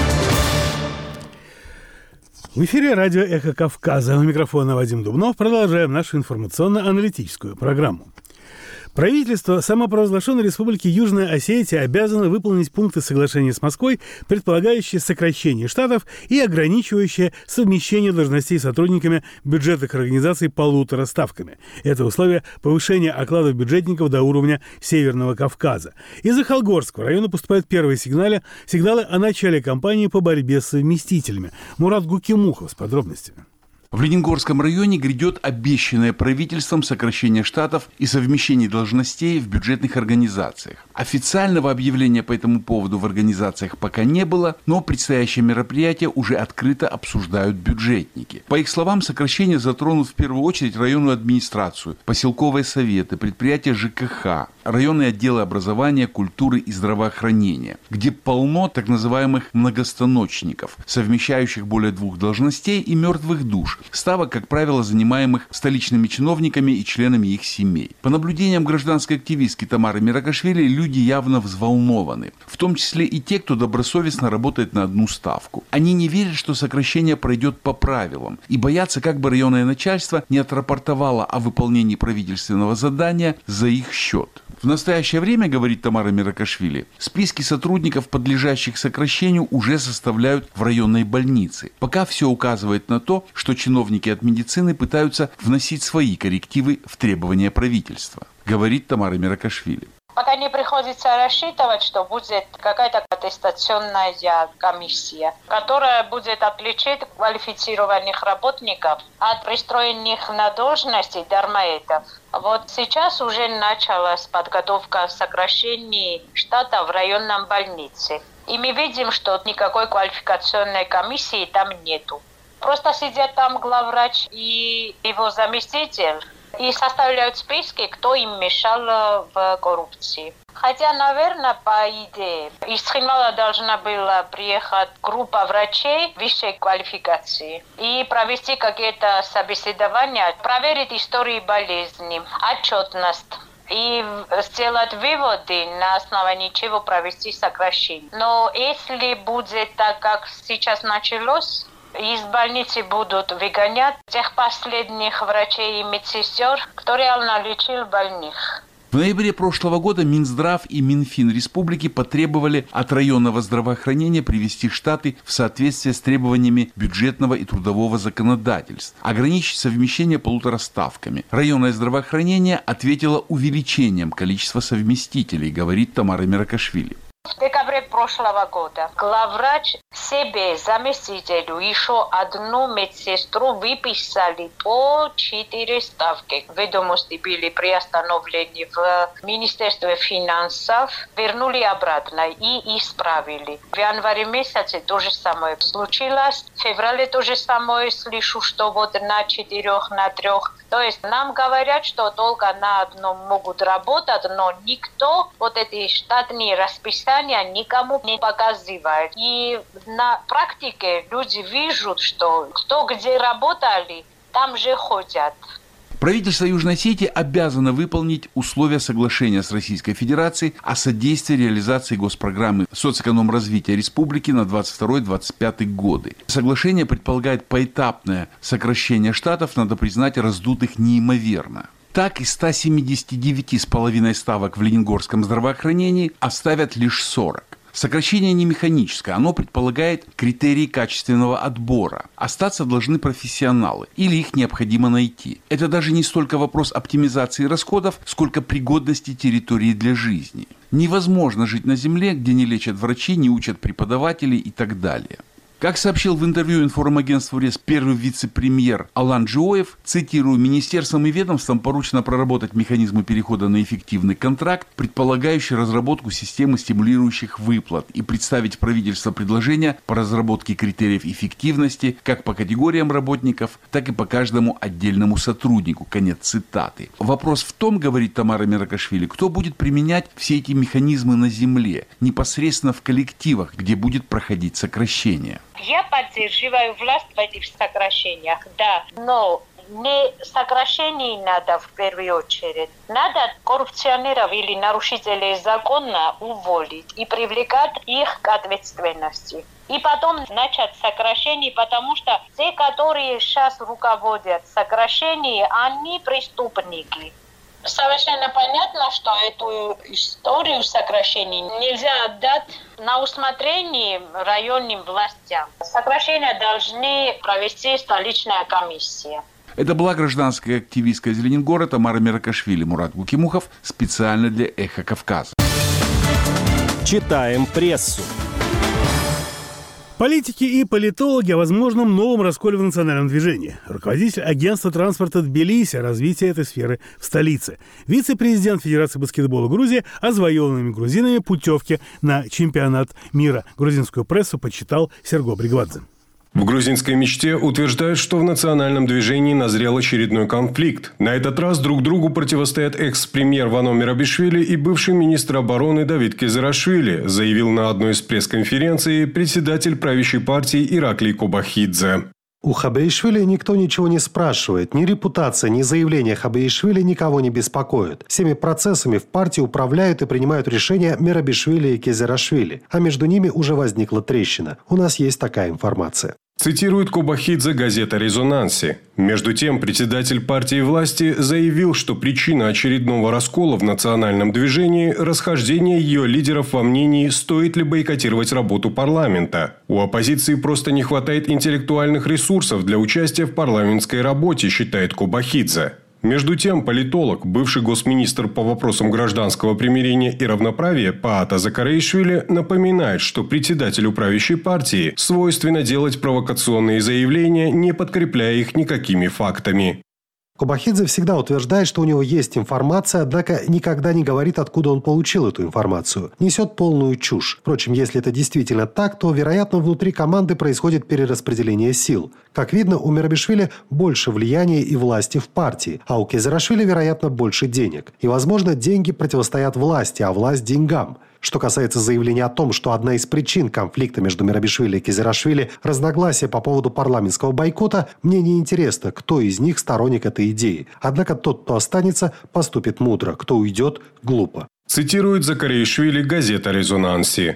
В эфире радио «Эхо Кавказа». У микрофона Вадим Дубнов. Продолжаем нашу информационно-аналитическую программу. Правительство самопровозглашенной республики Южная Осетия обязано выполнить пункты соглашения с Москвой, предполагающие сокращение штатов и ограничивающие совмещение должностей сотрудниками бюджетных организаций полутора ставками. Это условие повышения окладов бюджетников до уровня Северного Кавказа. Из Ахалгорского района поступают первые сигналы, сигналы о начале кампании по борьбе с совместителями. Мурат Гукимухов с подробностями. В Лениногорском районе грядет обещанное правительством сокращение штатов и совмещение должностей в бюджетных организациях. Официального объявления по этому поводу в организациях пока не было, но предстоящее мероприятие уже открыто обсуждают бюджетники. По их словам, сокращения затронут в первую очередь районную администрацию, поселковые советы, предприятия ЖКХ, районные отделы образования, культуры и здравоохранения, где полно так называемых многостаночников, совмещающих более двух должностей и мертвых душ, ставок, как правило, занимаемых столичными чиновниками и членами их семей. По наблюдениям гражданской активистки Тамары Миракашвили, люди явно взволнованы, в том числе и те, кто добросовестно работает на одну ставку. Они не верят, что сокращение пройдет по правилам, и боятся, как бы районное начальство не отрапортовало о выполнении правительственного задания за их счет. В настоящее время, говорит Тамара Миракашвили, списки сотрудников, подлежащих сокращению, уже составляют в районной больнице. Пока все указывает на то, что чиновники от медицины пытаются вносить свои коррективы в требования правительства, говорит Тамара Миракашвили. Пока не приходится рассчитывать, что будет какая-то аттестационная комиссия, которая будет отличить квалифицированных работников от пристроенных на должности дармоедов. Вот сейчас уже началась подготовка сокращений штата в районном больнице. И мы видим, что никакой квалификационной комиссии там нету. Просто сидят там главврач и его заместитель и составляют списки, кто им мешал в коррупции. Хотя, наверное, по идее, из Химала должна была приехать группа врачей высшей квалификации и провести какие-то собеседования, проверить истории болезни, отчетность и сделать выводы, на основании чего провести сокращение. Но если будет так, как сейчас началось, из больницы будут выгонять тех последних врачей и медсестер, кто реально лечил больных. В ноябре прошлого года Минздрав и Минфин республики потребовали от районного здравоохранения привести штаты в соответствие с требованиями бюджетного и трудового законодательств, ограничить совмещение полутораставками. Районное здравоохранение ответило увеличением количества совместителей, говорит Тамара Миракашвили. В декабре прошлого года главврач себе, заместителю, еще одну медсестру выписали по четыре ставки. Ведомости были приостановлены в Министерстве финансов, вернули обратно и исправили. В январе месяце то же самое случилось. В феврале то же самое слышу, что вот на четырех, на трех. То есть нам говорят, что только на одном могут работать, но никто вот эти штатные расписания никому не показывает. И на практике люди видят, что кто где работали, там же ходят. Правительство Южной Осетии обязано выполнить условия соглашения с Российской Федерацией о содействии реализации госпрограммы соцэкономразвития республики на двадцать второй — двадцать пятый годы. Соглашение предполагает поэтапное сокращение штатов, надо признать, раздутых неимоверно. Так, из ста семидесяти девяти с половиной ставок в ленингорском здравоохранении оставят лишь сорок. Сокращение не механическое, оно предполагает критерии качественного отбора. Остаться должны профессионалы, или их необходимо найти. Это даже не столько вопрос оптимизации расходов, сколько пригодности территории для жизни. Невозможно жить на земле, где не лечат врачи, не учат преподаватели и так далее. Как сообщил в интервью информагентству РЕС первый вице-премьер Алан Джиоев, цитирую, «Министерством и ведомством поручено проработать механизмы перехода на эффективный контракт, предполагающий разработку системы стимулирующих выплат, и представить правительству предложения по разработке критериев эффективности как по категориям работников, так и по каждому отдельному сотруднику». Конец цитаты. Вопрос в том, говорит Тамара Миракашвили, кто будет применять все эти механизмы на земле, непосредственно в коллективах, где будет проходить сокращение. Я поддерживаю власть в этих сокращениях, да, но не сокращений надо в первую очередь. Надо коррупционеров или нарушителей закона уволить и привлекать их к ответственности. И потом начать сокращение, потому что те, которые сейчас руководят сокращением, они преступники. Совершенно понятно, что эту историю сокращений нельзя отдать на усмотрение районным властям. Сокращения должны провести столичная комиссия. Это была гражданская активистка из Ленингора Тамара Миракашвили. Мурат Гукимухов специально для «Эхо Кавказа». Читаем прессу. Политики и политологи о возможном новом расколе в национальном движении. Руководитель агентства транспорта Тбилиси о развитии этой сферы в столице. Вице-президент Федерации баскетбола Грузии о завоеванными грузинами путевке на чемпионат мира. Грузинскую прессу почитал Серго Бригвадзе. В грузинской мечте утверждают, что в национальном движении назрел очередной конфликт. На этот раз друг другу противостоят экс-премьер Вано Мерабишвили и бывший министр обороны Давид Кезарашвили, заявил на одной из пресс-конференций председатель правящей партии Ираклий Кобахидзе. У Хабеишвили никто ничего не спрашивает. Ни репутация, ни заявления Хабеишвили никого не беспокоят. Всеми процессами в партии управляют и принимают решения Мерабишвили и Кезарашвили. А между ними уже возникла трещина. У нас есть такая информация. Цитирует Кобахидзе газета «Резонанси». Между тем, председатель партии власти заявил, что причина очередного раскола в национальном движении – расхождение ее лидеров во мнении, стоит ли бойкотировать работу парламента. У оппозиции просто не хватает интеллектуальных ресурсов для участия в парламентской работе, считает Кобахидзе. Между тем, политолог, бывший госминистр по вопросам гражданского примирения и равноправия Паата Закареишвили напоминает, что председателю правящей партии свойственно делать провокационные заявления, не подкрепляя их никакими фактами. Кобахидзе всегда утверждает, что у него есть информация, однако никогда не говорит, откуда он получил эту информацию. Несет полную чушь. Впрочем, если это действительно так, то, вероятно, внутри команды происходит перераспределение сил. Как видно, у Мирабишвили больше влияния и власти в партии, а у Кезирашвили, вероятно, больше денег. И, возможно, деньги противостоят власти, а власть – деньгам. Что касается заявления о том, что одна из причин конфликта между Мирабишвили и Кезирашвили – разногласия по поводу парламентского бойкота, мне не интересно, кто из них сторонник этой идеи. Однако тот, кто останется, поступит мудро, кто уйдет – глупо. Цитирует Закареишвили газета «Резонанси».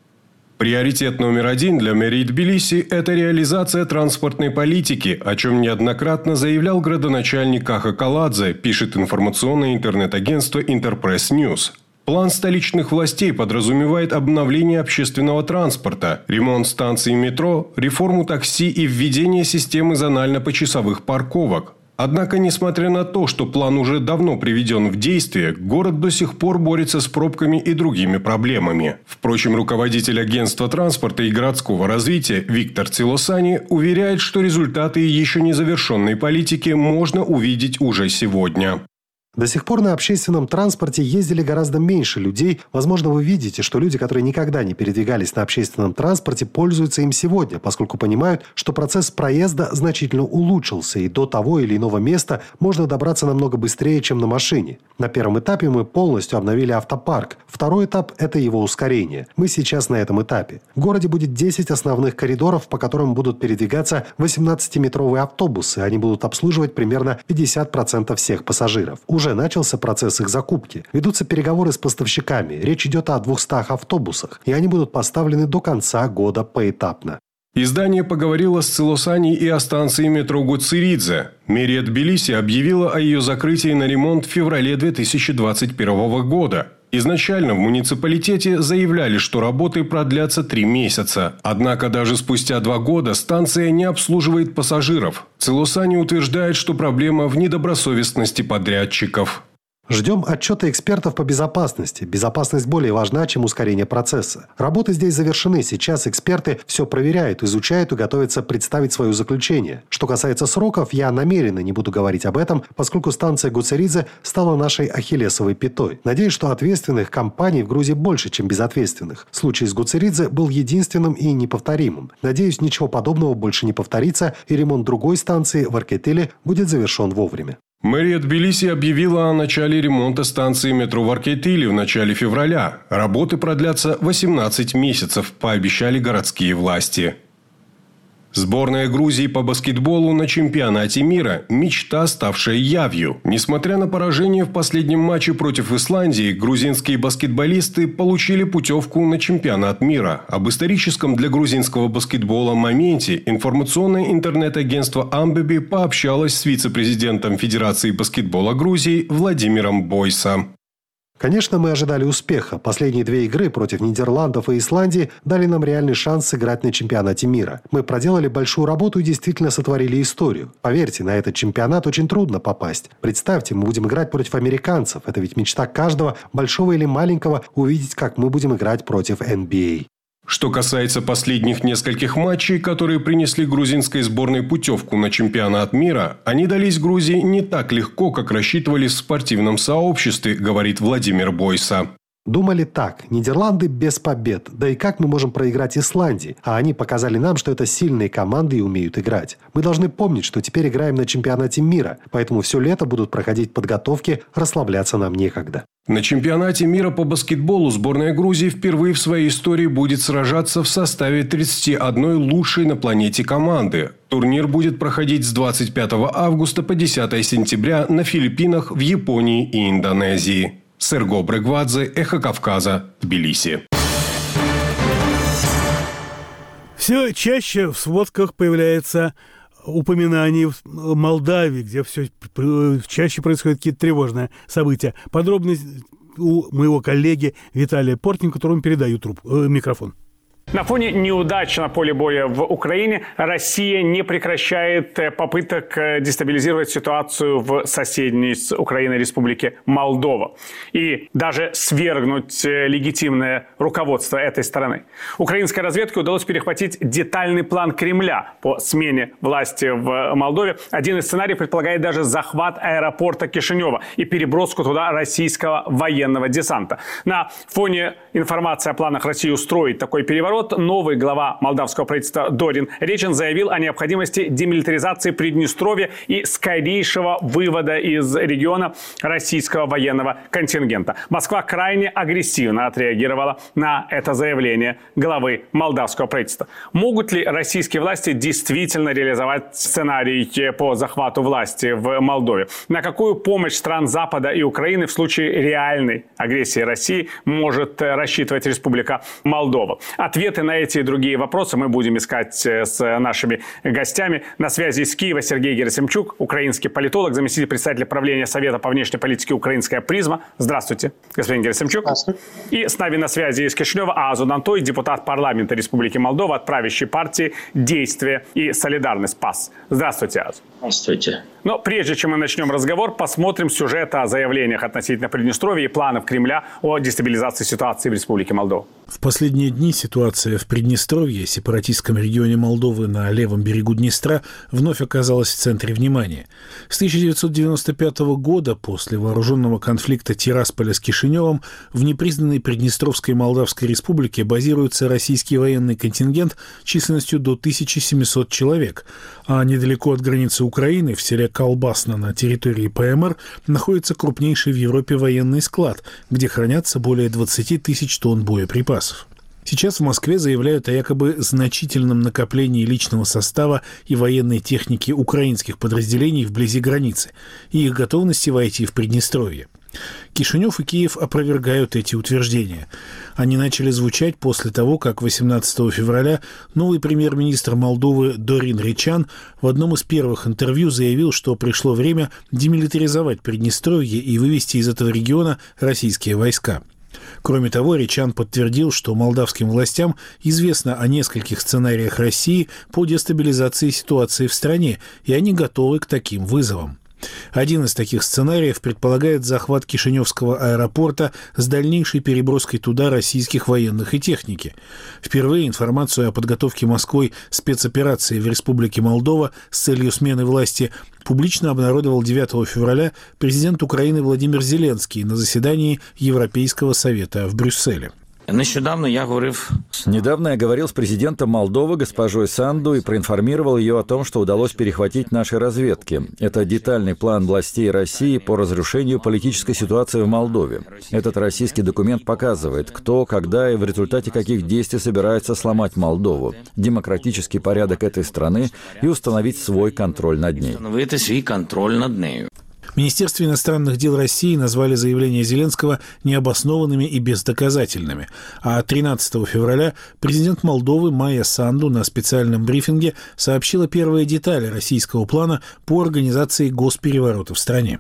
Приоритет номер один для мэрии Тбилиси – это реализация транспортной политики, о чем неоднократно заявлял градоначальник Каха Каладзе, пишет информационное интернет-агентство «Интерпресс Ньюс». План столичных властей подразумевает обновление общественного транспорта, ремонт станций метро, реформу такси и введение системы зонально-почасовых парковок. Однако, несмотря на то, что план уже давно приведен в действие, город до сих пор борется с пробками и другими проблемами. Впрочем, руководитель агентства транспорта и городского развития Виктор Цилосани уверяет, что результаты еще не завершенной политики можно увидеть уже сегодня. До сих пор на общественном транспорте ездили гораздо меньше людей. Возможно, вы видите, что люди, которые никогда не передвигались на общественном транспорте, пользуются им сегодня, поскольку понимают, что процесс проезда значительно улучшился, и до того или иного места можно добраться намного быстрее, чем на машине. На первом этапе мы полностью обновили автопарк. Второй этап – это его ускорение. Мы сейчас на этом этапе. В городе будет десять основных коридоров, по которым будут передвигаться восемнадцатиметровые автобусы. Они будут обслуживать примерно пятьдесят процентов всех пассажиров. Уже начался процесс их закупки. Ведутся переговоры с поставщиками. Речь идет о двухстах автобусах, и они будут поставлены до конца года поэтапно. Издание поговорило с Цилосани и о станции метро Гуциридзе. Мэрия Тбилиси объявила о ее закрытии на ремонт в феврале две тысячи двадцать первого года. Изначально в муниципалитете заявляли, что работы продлятся три месяца. Однако даже спустя два года станция не обслуживает пассажиров. Цилосани утверждает, что проблема в недобросовестности подрядчиков. Ждем отчета экспертов по безопасности. Безопасность более важна, чем ускорение процесса. Работы здесь завершены. Сейчас эксперты все проверяют, изучают и готовятся представить свое заключение. Что касается сроков, я намеренно не буду говорить об этом, поскольку станция Гуциридзе стала нашей ахиллесовой пятой. Надеюсь, что ответственных компаний в Грузии больше, чем безответственных. Случай с Гуциридзе был единственным и неповторимым. Надеюсь, ничего подобного больше не повторится, и ремонт другой станции в Аркетиле будет завершен вовремя. Мэрия Тбилиси объявила о начале ремонта станции метро в Аркетиле в начале февраля. Работы продлятся восемнадцать месяцев, пообещали городские власти. Сборная Грузии по баскетболу на чемпионате мира – мечта, ставшая явью. Несмотря на поражение в последнем матче против Исландии, грузинские баскетболисты получили путевку на чемпионат мира. Об историческом для грузинского баскетбола моменте информационное интернет-агентство «Амбеби» пообщалось с вице-президентом Федерации баскетбола Грузии Владимиром Бойса. Конечно, мы ожидали успеха. Последние две игры против Нидерландов и Исландии дали нам реальный шанс сыграть на чемпионате мира. Мы проделали большую работу и действительно сотворили историю. Поверьте, на этот чемпионат очень трудно попасть. Представьте, мы будем играть против американцев. Это ведь мечта каждого, большого или маленького, увидеть, как мы будем играть против эн би эй. Что касается последних нескольких матчей, которые принесли грузинской сборной путевку на чемпионат мира, они дались Грузии не так легко, как рассчитывали в спортивном сообществе, говорит Владимир Бойса. Думали так, Нидерланды без побед, да и как мы можем проиграть Исландии, а они показали нам, что это сильные команды и умеют играть. Мы должны помнить, что теперь играем на чемпионате мира, поэтому все лето будут проходить подготовки, расслабляться нам некогда. На чемпионате мира по баскетболу сборная Грузии впервые в своей истории будет сражаться в составе тридцати одной лучшей на планете команды. Турнир будет проходить с двадцать пятого августа по десятое сентября на Филиппинах, в Японии и Индонезии. Серго Брегвадзе, Эхо Кавказа, Тбилиси. Все чаще в сводках появляется упоминаний в Молдавии, где все чаще происходят какие-то тревожные события. Подробности у моего коллеги Виталия Портника, которому передаю трубку, э, микрофон. На фоне неудач на поле боя в Украине Россия не прекращает попыток дестабилизировать ситуацию в соседней с Украиной республике Молдова и даже свергнуть легитимное руководство этой страны. Украинской разведке удалось перехватить детальный план Кремля по смене власти в Молдове. Один из сценариев предполагает даже захват аэропорта Кишинева и переброску туда российского военного десанта. На фоне информации о планах России устроить такой переворот новый глава молдавского правительства Дорин Речин заявил о необходимости демилитаризации Приднестровья и скорейшего вывода из региона российского военного контингента. Москва крайне агрессивно отреагировала на это заявление главы молдавского правительства. Могут ли российские власти действительно реализовать сценарий по захвату власти в Молдове? На какую помощь стран Запада и Украины в случае реальной агрессии России может рассчитывать Республика Молдова? Ответ Ответы на эти и другие вопросы мы будем искать с нашими гостями. На связи из Киева Сергей Герасимчук, украинский политолог, заместитель председателя правления Совета по внешней политике «Украинская призма». Здравствуйте, господин Герасимчук. Здравствуйте. И с нами на связи из Кишинева Аазу Дантой, депутат парламента Республики Молдова от правящей партии «Действие и солидарность» ПАС. Здравствуйте, Аазу. Здравствуйте. Но прежде чем мы начнем разговор, посмотрим сюжет о заявлениях относительно Приднестровья и планов Кремля о дестабилизации ситуации в Республике Молдова. В последние дни ситуация в Приднестровье, сепаратистском регионе Молдовы на левом берегу Днестра, вновь оказалась в центре внимания. С тысяча девятьсот девяносто пятого года, после вооруженного конфликта Тирасполя с Кишиневым, в непризнанной Приднестровской Молдавской Республике базируется российский военный контингент численностью до тысячи семисот человек, а недалеко от границы Украины, в селе Колбасно на территории ПМР, находится крупнейший в Европе военный склад, где хранятся более двадцати тысяч тонн боеприпасов. Сейчас в Москве заявляют о якобы значительном накоплении личного состава и военной техники украинских подразделений вблизи границы и их готовности войти в Приднестровье. Кишинев и Киев опровергают эти утверждения. Они начали звучать после того, как восемнадцатого февраля новый премьер-министр Молдовы Дорин Речан в одном из первых интервью заявил, что пришло время демилитаризовать Приднестровье и вывести из этого региона российские войска. Кроме того, Речан подтвердил, что молдавским властям известно о нескольких сценариях России по дестабилизации ситуации в стране, и они готовы к таким вызовам. Один из таких сценариев предполагает захват Кишиневского аэропорта с дальнейшей переброской туда российских военных и техники. Впервые информацию о подготовке Москвой спецоперации в Республике Молдова с целью смены власти публично обнародовал девятого февраля президент Украины Владимир Зеленский на заседании Европейского совета в Брюсселе. Нещодавно я говорив... Недавно я говорил с президентом Молдовы госпожой Санду и проинформировал ее о том, что удалось перехватить наши разведки. Это детальный план властей России по разрушению политической ситуации в Молдове. Этот российский документ показывает, кто, когда и в результате каких действий собирается сломать Молдову, демократический порядок этой страны и установить свой контроль над ней. Установить свой контроль над нею. В Министерстве иностранных дел России назвали заявления Зеленского необоснованными и бездоказательными. А тринадцатого февраля президент Молдовы Майя Санду на специальном брифинге сообщила первые детали российского плана по организации госпереворота в стране.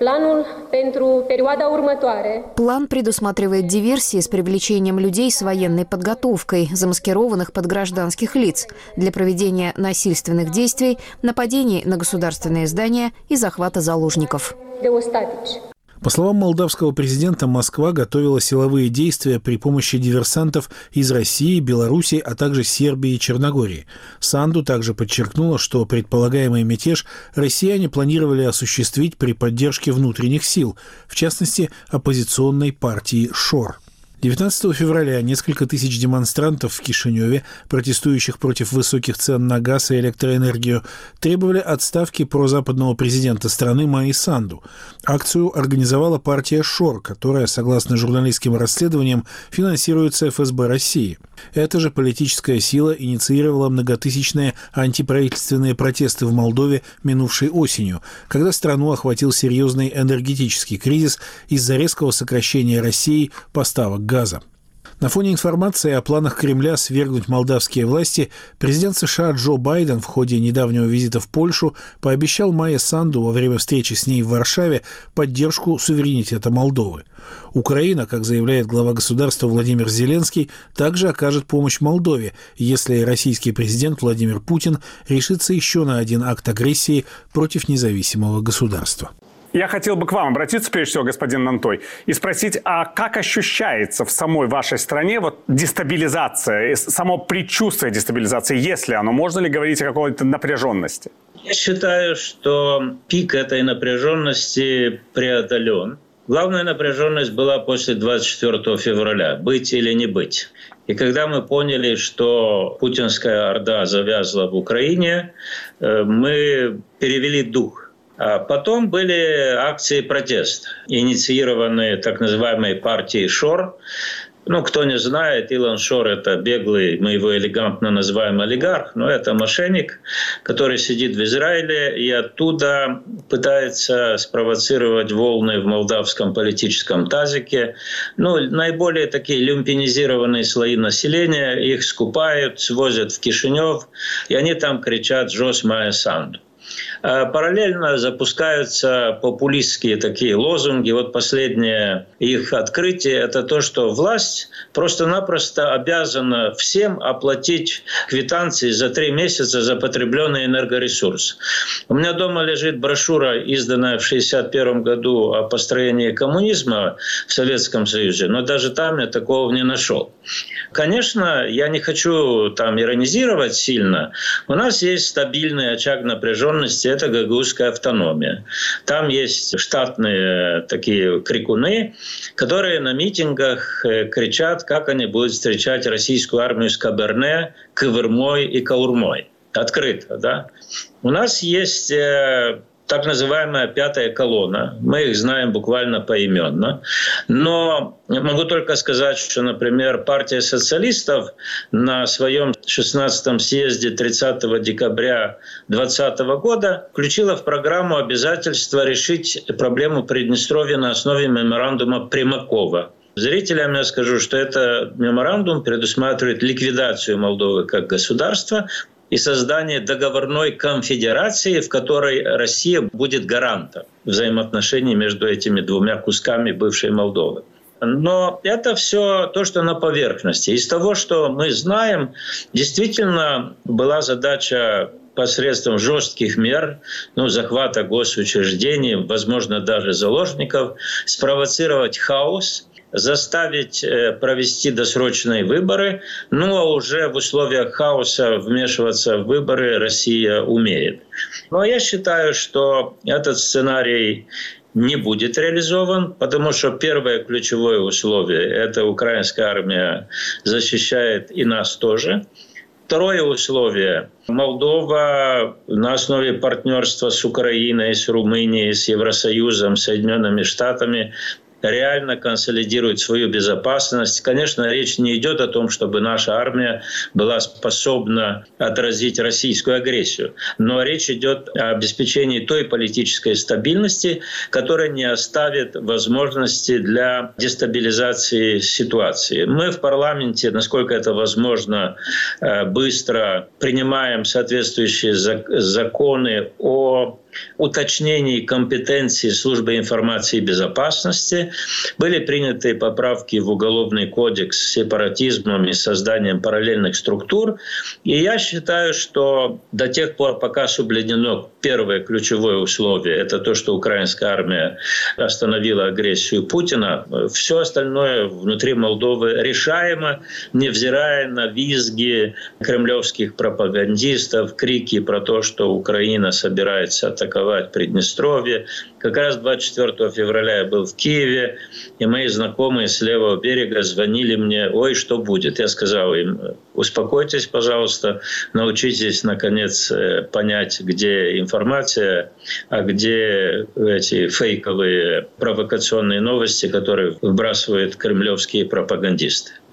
План предусматривает диверсии с привлечением людей с военной подготовкой, замаскированных под гражданских лиц, для проведения насильственных действий, нападений на государственные здания и захвата заложников. По словам молдавского президента, Москва готовила силовые действия при помощи диверсантов из России, Белоруссии, а также Сербии и Черногории. Санду также подчеркнула, что предполагаемый мятеж россияне планировали осуществить при поддержке внутренних сил, в частности, оппозиционной партии ШОР. девятнадцатого февраля несколько тысяч демонстрантов в Кишиневе, протестующих против высоких цен на газ и электроэнергию, требовали отставки прозападного президента страны Майи Санду. Акцию организовала партия ШОР, которая, согласно журналистским расследованиям, финансируется эф эс бэ России. Эта же политическая сила инициировала многотысячные антиправительственные протесты в Молдове минувшей осенью, когда страну охватил серьезный энергетический кризис из-за резкого сокращения России поставок газа. На фоне информации о планах Кремля свергнуть молдавские власти президент США Джо Байден в ходе недавнего визита в Польшу пообещал Майе Санду во время встречи с ней в Варшаве поддержку суверенитета Молдовы. Украина, как заявляет глава государства Владимир Зеленский, также окажет помощь Молдове, если российский президент Владимир Путин решится еще на один акт агрессии против независимого государства. Я хотел бы к вам обратиться, прежде всего, господин Нантой, и спросить, а как ощущается в самой вашей стране вот дестабилизация, само предчувствие дестабилизации, если оно, можно ли говорить о какой-то напряженности? Я считаю, что пик этой напряженности преодолен. Главная напряженность была после двадцать четвёртого февраля, быть или не быть. И когда мы поняли, что путинская орда завязла в Украине, мы перевели дух. А потом были акции протеста, инициированные так называемой партией Шор. Ну, кто не знает, Илон Шор – это беглый, мы его элегантно называем олигарх, но это мошенник, который сидит в Израиле и оттуда пытается спровоцировать волны в молдавском политическом тазике. Ну, наиболее такие люмпинизированные слои населения, их скупают, свозят в Кишинев, и они там кричат «Жос Майя Санду». Параллельно запускаются популистские такие лозунги. Вот последнее их открытие – это то, что власть просто-напросто обязана всем оплатить квитанции за три месяца за потребленный энергоресурс. У меня дома лежит брошюра, изданная в шестьдесят первом году о построении коммунизма в Советском Союзе, но даже там я такого не нашел. Конечно, я не хочу там иронизировать сильно. У нас есть стабильный очаг напряженности, это гагаузская автономия. Там есть штатные такие крикуны, которые на митингах кричат, как они будут встречать российскую армию с Каберне, Кывырмой и Каурмой. Открыто, да? У нас есть так называемая пятая колонна. Мы их знаем буквально поименно. Но могу только сказать, что, например, партия социалистов на своем шестнадцатом съезде тридцатого декабря двадцатого года включила в программу обязательство решить проблему Приднестровья на основе меморандума Примакова. Зрителям я скажу, что этот меморандум предусматривает ликвидацию Молдовы как государства и создание договорной конфедерации, в которой Россия будет гарантом взаимоотношений между этими двумя кусками бывшей Молдовы. Но это все то, что на поверхности. Из того, что мы знаем, действительно была задача посредством жестких мер, ну, захвата госучреждений, возможно, даже заложников, спровоцировать хаос, заставить провести досрочные выборы, ну а уже в условиях хаоса вмешиваться в выборы Россия умеет. Но я считаю, что этот сценарий не будет реализован, потому что первое ключевое условие – это украинская армия защищает и нас тоже. Второе условие – Молдова на основе партнерства с Украиной, с Румынией, с Евросоюзом, Соединенными Штатами реально консолидирует свою безопасность. Конечно, речь не идет о том, чтобы наша армия была способна отразить российскую агрессию. Но речь идет о обеспечении той политической стабильности, которая не оставит возможности для дестабилизации ситуации. Мы в парламенте, насколько это возможно, быстро принимаем соответствующие законы о уточнении компетенции службы информации и безопасности. Были приняты поправки в Уголовный кодекс с сепаратизмом и созданием параллельных структур. И я считаю, что до тех пор, пока соблюдено первое ключевое условие, это то, что украинская армия остановила агрессию Путина, все остальное внутри Молдовы решаемо, невзирая на визги кремлевских пропагандистов, крики про то, что Украина собирается атаковать Приднестровье. Как раз двадцать четвёртого февраля я был в Киеве, и мои знакомые с левого берега звонили мне: «Ой, что будет?» Я сказал им: успокойтесь, пожалуйста, научитесь, наконец, понять, где информация, а где эти фейковые провокационные новости, которые вбрасывают кремлевские пропагандисты.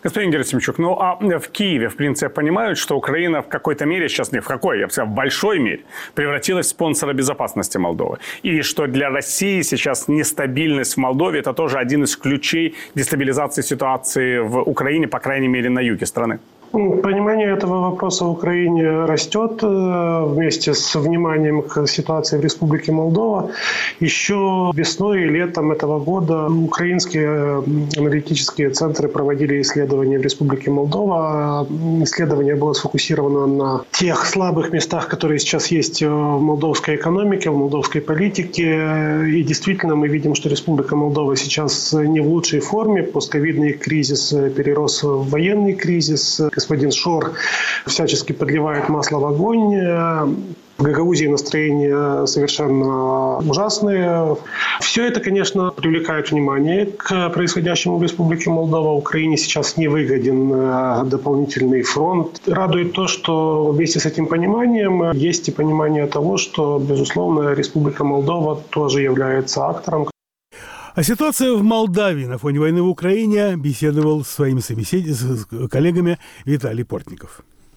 Господин Герасимчук, ну а в Киеве, в принципе, понимают, что Украина в какой-то мере, сейчас не в какой, я бы сказал, в большой мере, превратилась в спонсора безопасности Молдовы. И что для России сейчас нестабильность в Молдове – это тоже один из ключей дестабилизации ситуации в Украине, по крайней мере, на юге страны. Понимание этого вопроса в Украине растет вместе с вниманием к ситуации в Республике Молдова. Еще весной и летом этого года украинские аналитические центры проводили исследования в Республике Молдова. Исследование было сфокусировано на тех слабых местах, которые сейчас есть в молдовской экономике, в молдовской политике. И действительно мы видим, что Республика Молдова сейчас не в лучшей форме. Постковидный кризис перерос в военный кризис. Господин Шор всячески подливает масло в огонь. В Гагаузии настроения совершенно ужасные. Все это, конечно, привлекает внимание к происходящему в Республике Молдова. Украине сейчас не выгоден дополнительный фронт. Радует то, что вместе с этим пониманием есть и понимание того, что, безусловно, Республика Молдова тоже является актором. А ситуация в Молдавии на фоне войны в Украине беседовал с своими собеседниками, с коллегами Виталий Портников.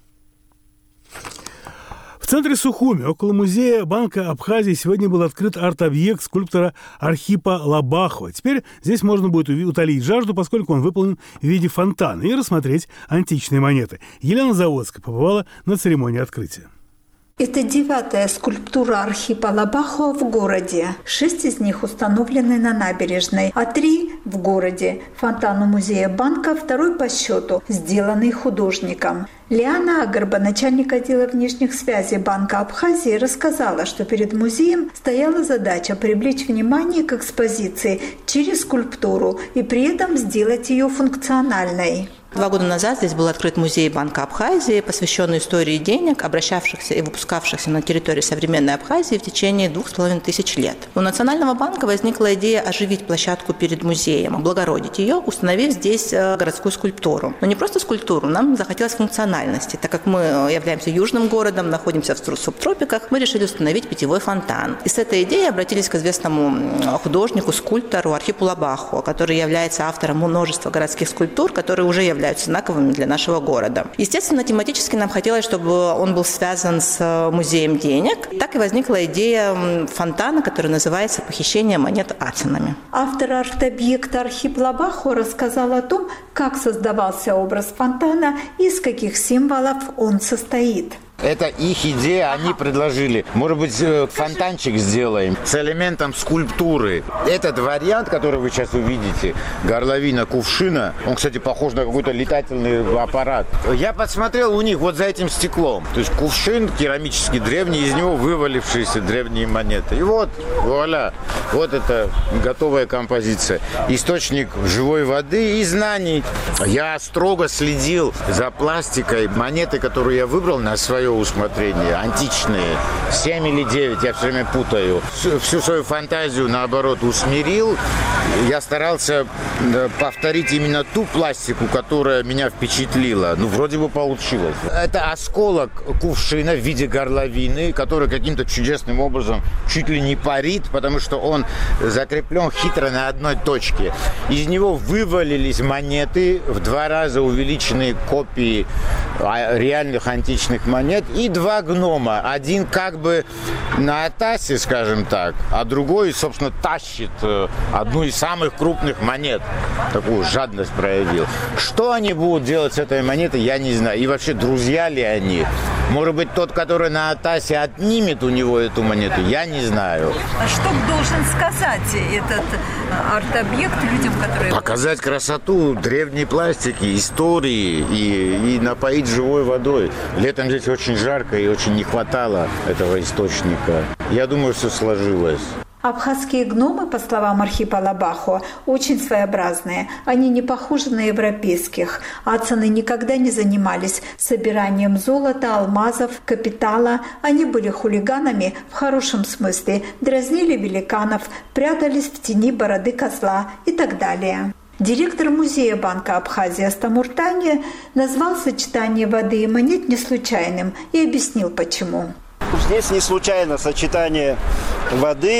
В центре Сухуми, около музея Банка Абхазии, сегодня был открыт арт-объект скульптора Архипа Лабахова. Теперь здесь можно будет утолить жажду, поскольку он выполнен в виде фонтана, и рассмотреть античные монеты. Елена Заводская побывала на церемонии открытия. Это девятая скульптура Архипа Лабахова в городе. Шесть из них установлены на набережной, а три в городе. Фонтан у музея Банка второй по счету, сделанный художником. Лиана Агарба, начальник отдела внешних связей Банка Абхазии, рассказала, что перед музеем стояла задача привлечь внимание к экспозиции через скульптуру и при этом сделать ее функциональной. Два года назад здесь был открыт музей Банка Абхазии, посвященный истории денег, обращавшихся и выпускавшихся на территории современной Абхазии в течение двух с половиной тысяч лет. У Национального банка возникла идея оживить площадку перед музеем, облагородить ее, установив здесь городскую скульптуру. Но не просто скульптуру, нам захотелось функциональности. Так как мы являемся южным городом, находимся в субтропиках, мы решили установить питьевой фонтан. И с этой идеей обратились к известному художнику, скульптору Архипу Лабахову, который является автором множества городских скульптур, которые уже являются знаковыми для нашего города. Естественно, тематически нам хотелось, чтобы он был связан с музеем денег. Так и возникла идея фонтана, который называется «Похищение монет Ацинами». Автор арт-объекта Архип Лабахов рассказал о том, как создавался образ фонтана и из каких символов он состоит. Это их идея, они предложили. Может быть, фонтанчик сделаем с элементом скульптуры. Этот вариант, который вы сейчас увидите, горловина кувшина, он, кстати, похож на какой-то летательный аппарат. Я посмотрел у них вот за этим стеклом. То есть кувшин керамический древний, из него вывалившиеся древние монеты. И вот, вуаля, вот это готовая композиция. Источник живой воды и знаний. Я строго следил за пластикой. Монеты, которые я выбрал на свое усмотрение, античные, семь или девять, я все время путаю. Всю свою фантазию, наоборот, усмирил. Я старался повторить именно ту пластику, которая меня впечатлила. Ну, вроде бы получилось. Это осколок кувшина в виде горловины, который каким-то чудесным образом чуть ли не парит, потому что он закреплен хитро на одной точке. Из него вывалились монеты, в два раза увеличенные копии реальных античных монет, и два гнома. Один как бы на атасе, скажем так, а другой, собственно, тащит одну из самых крупных монет. Такую жадность проявил. Что они будут делать с этой монетой, я не знаю. И вообще, друзья ли они? Может быть, тот, который на атасе, отнимет у него эту монету, я не знаю. А что должен сказать этот арт-объект людям, которые... Показать красоту древней пластики, истории и, и напоить живой водой. Летом здесь очень жарко и очень не хватало этого источника. Я думаю, все сложилось. Абхазские гномы, по словам Архипа Лабахова, очень своеобразные. Они не похожи на европейских. Ацины никогда не занимались собиранием золота, алмазов, капитала. Они были хулиганами в хорошем смысле, дразнили великанов, прятались в тени бороды козла и так далее. Директор музея Банка Абхазии Астамуртания назвал сочетание воды и монет неслучайным и объяснил, почему. Здесь не случайно сочетание воды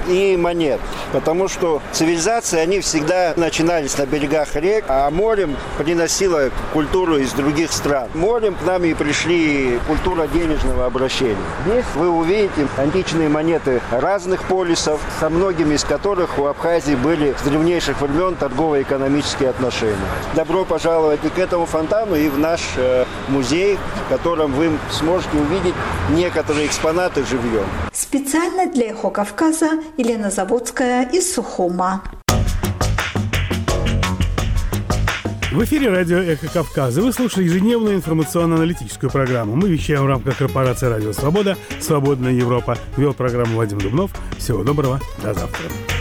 и монет. Потому что цивилизации, они всегда начинались на берегах рек, а морем приносила культуру из других стран. Морем к нам и пришли культура денежного обращения. Здесь вы увидите античные монеты разных полисов, со многими из которых у Абхазии были с древнейших времен торгово-экономические отношения. Добро пожаловать и к этому фонтану, и в наш э, музей, в котором вы сможете увидеть некоторые экспонаты живьем. Специально для «Эхо Кавказа» Елена Заводская из Сухума. В эфире радио «Эхо Кавказа». Вы слушали ежедневную информационно-аналитическую программу. Мы вещаем в рамках корпорации «Радио Свобода». «Свободная Европа». Вел программу Вадим Дубнов. Всего доброго. До завтра.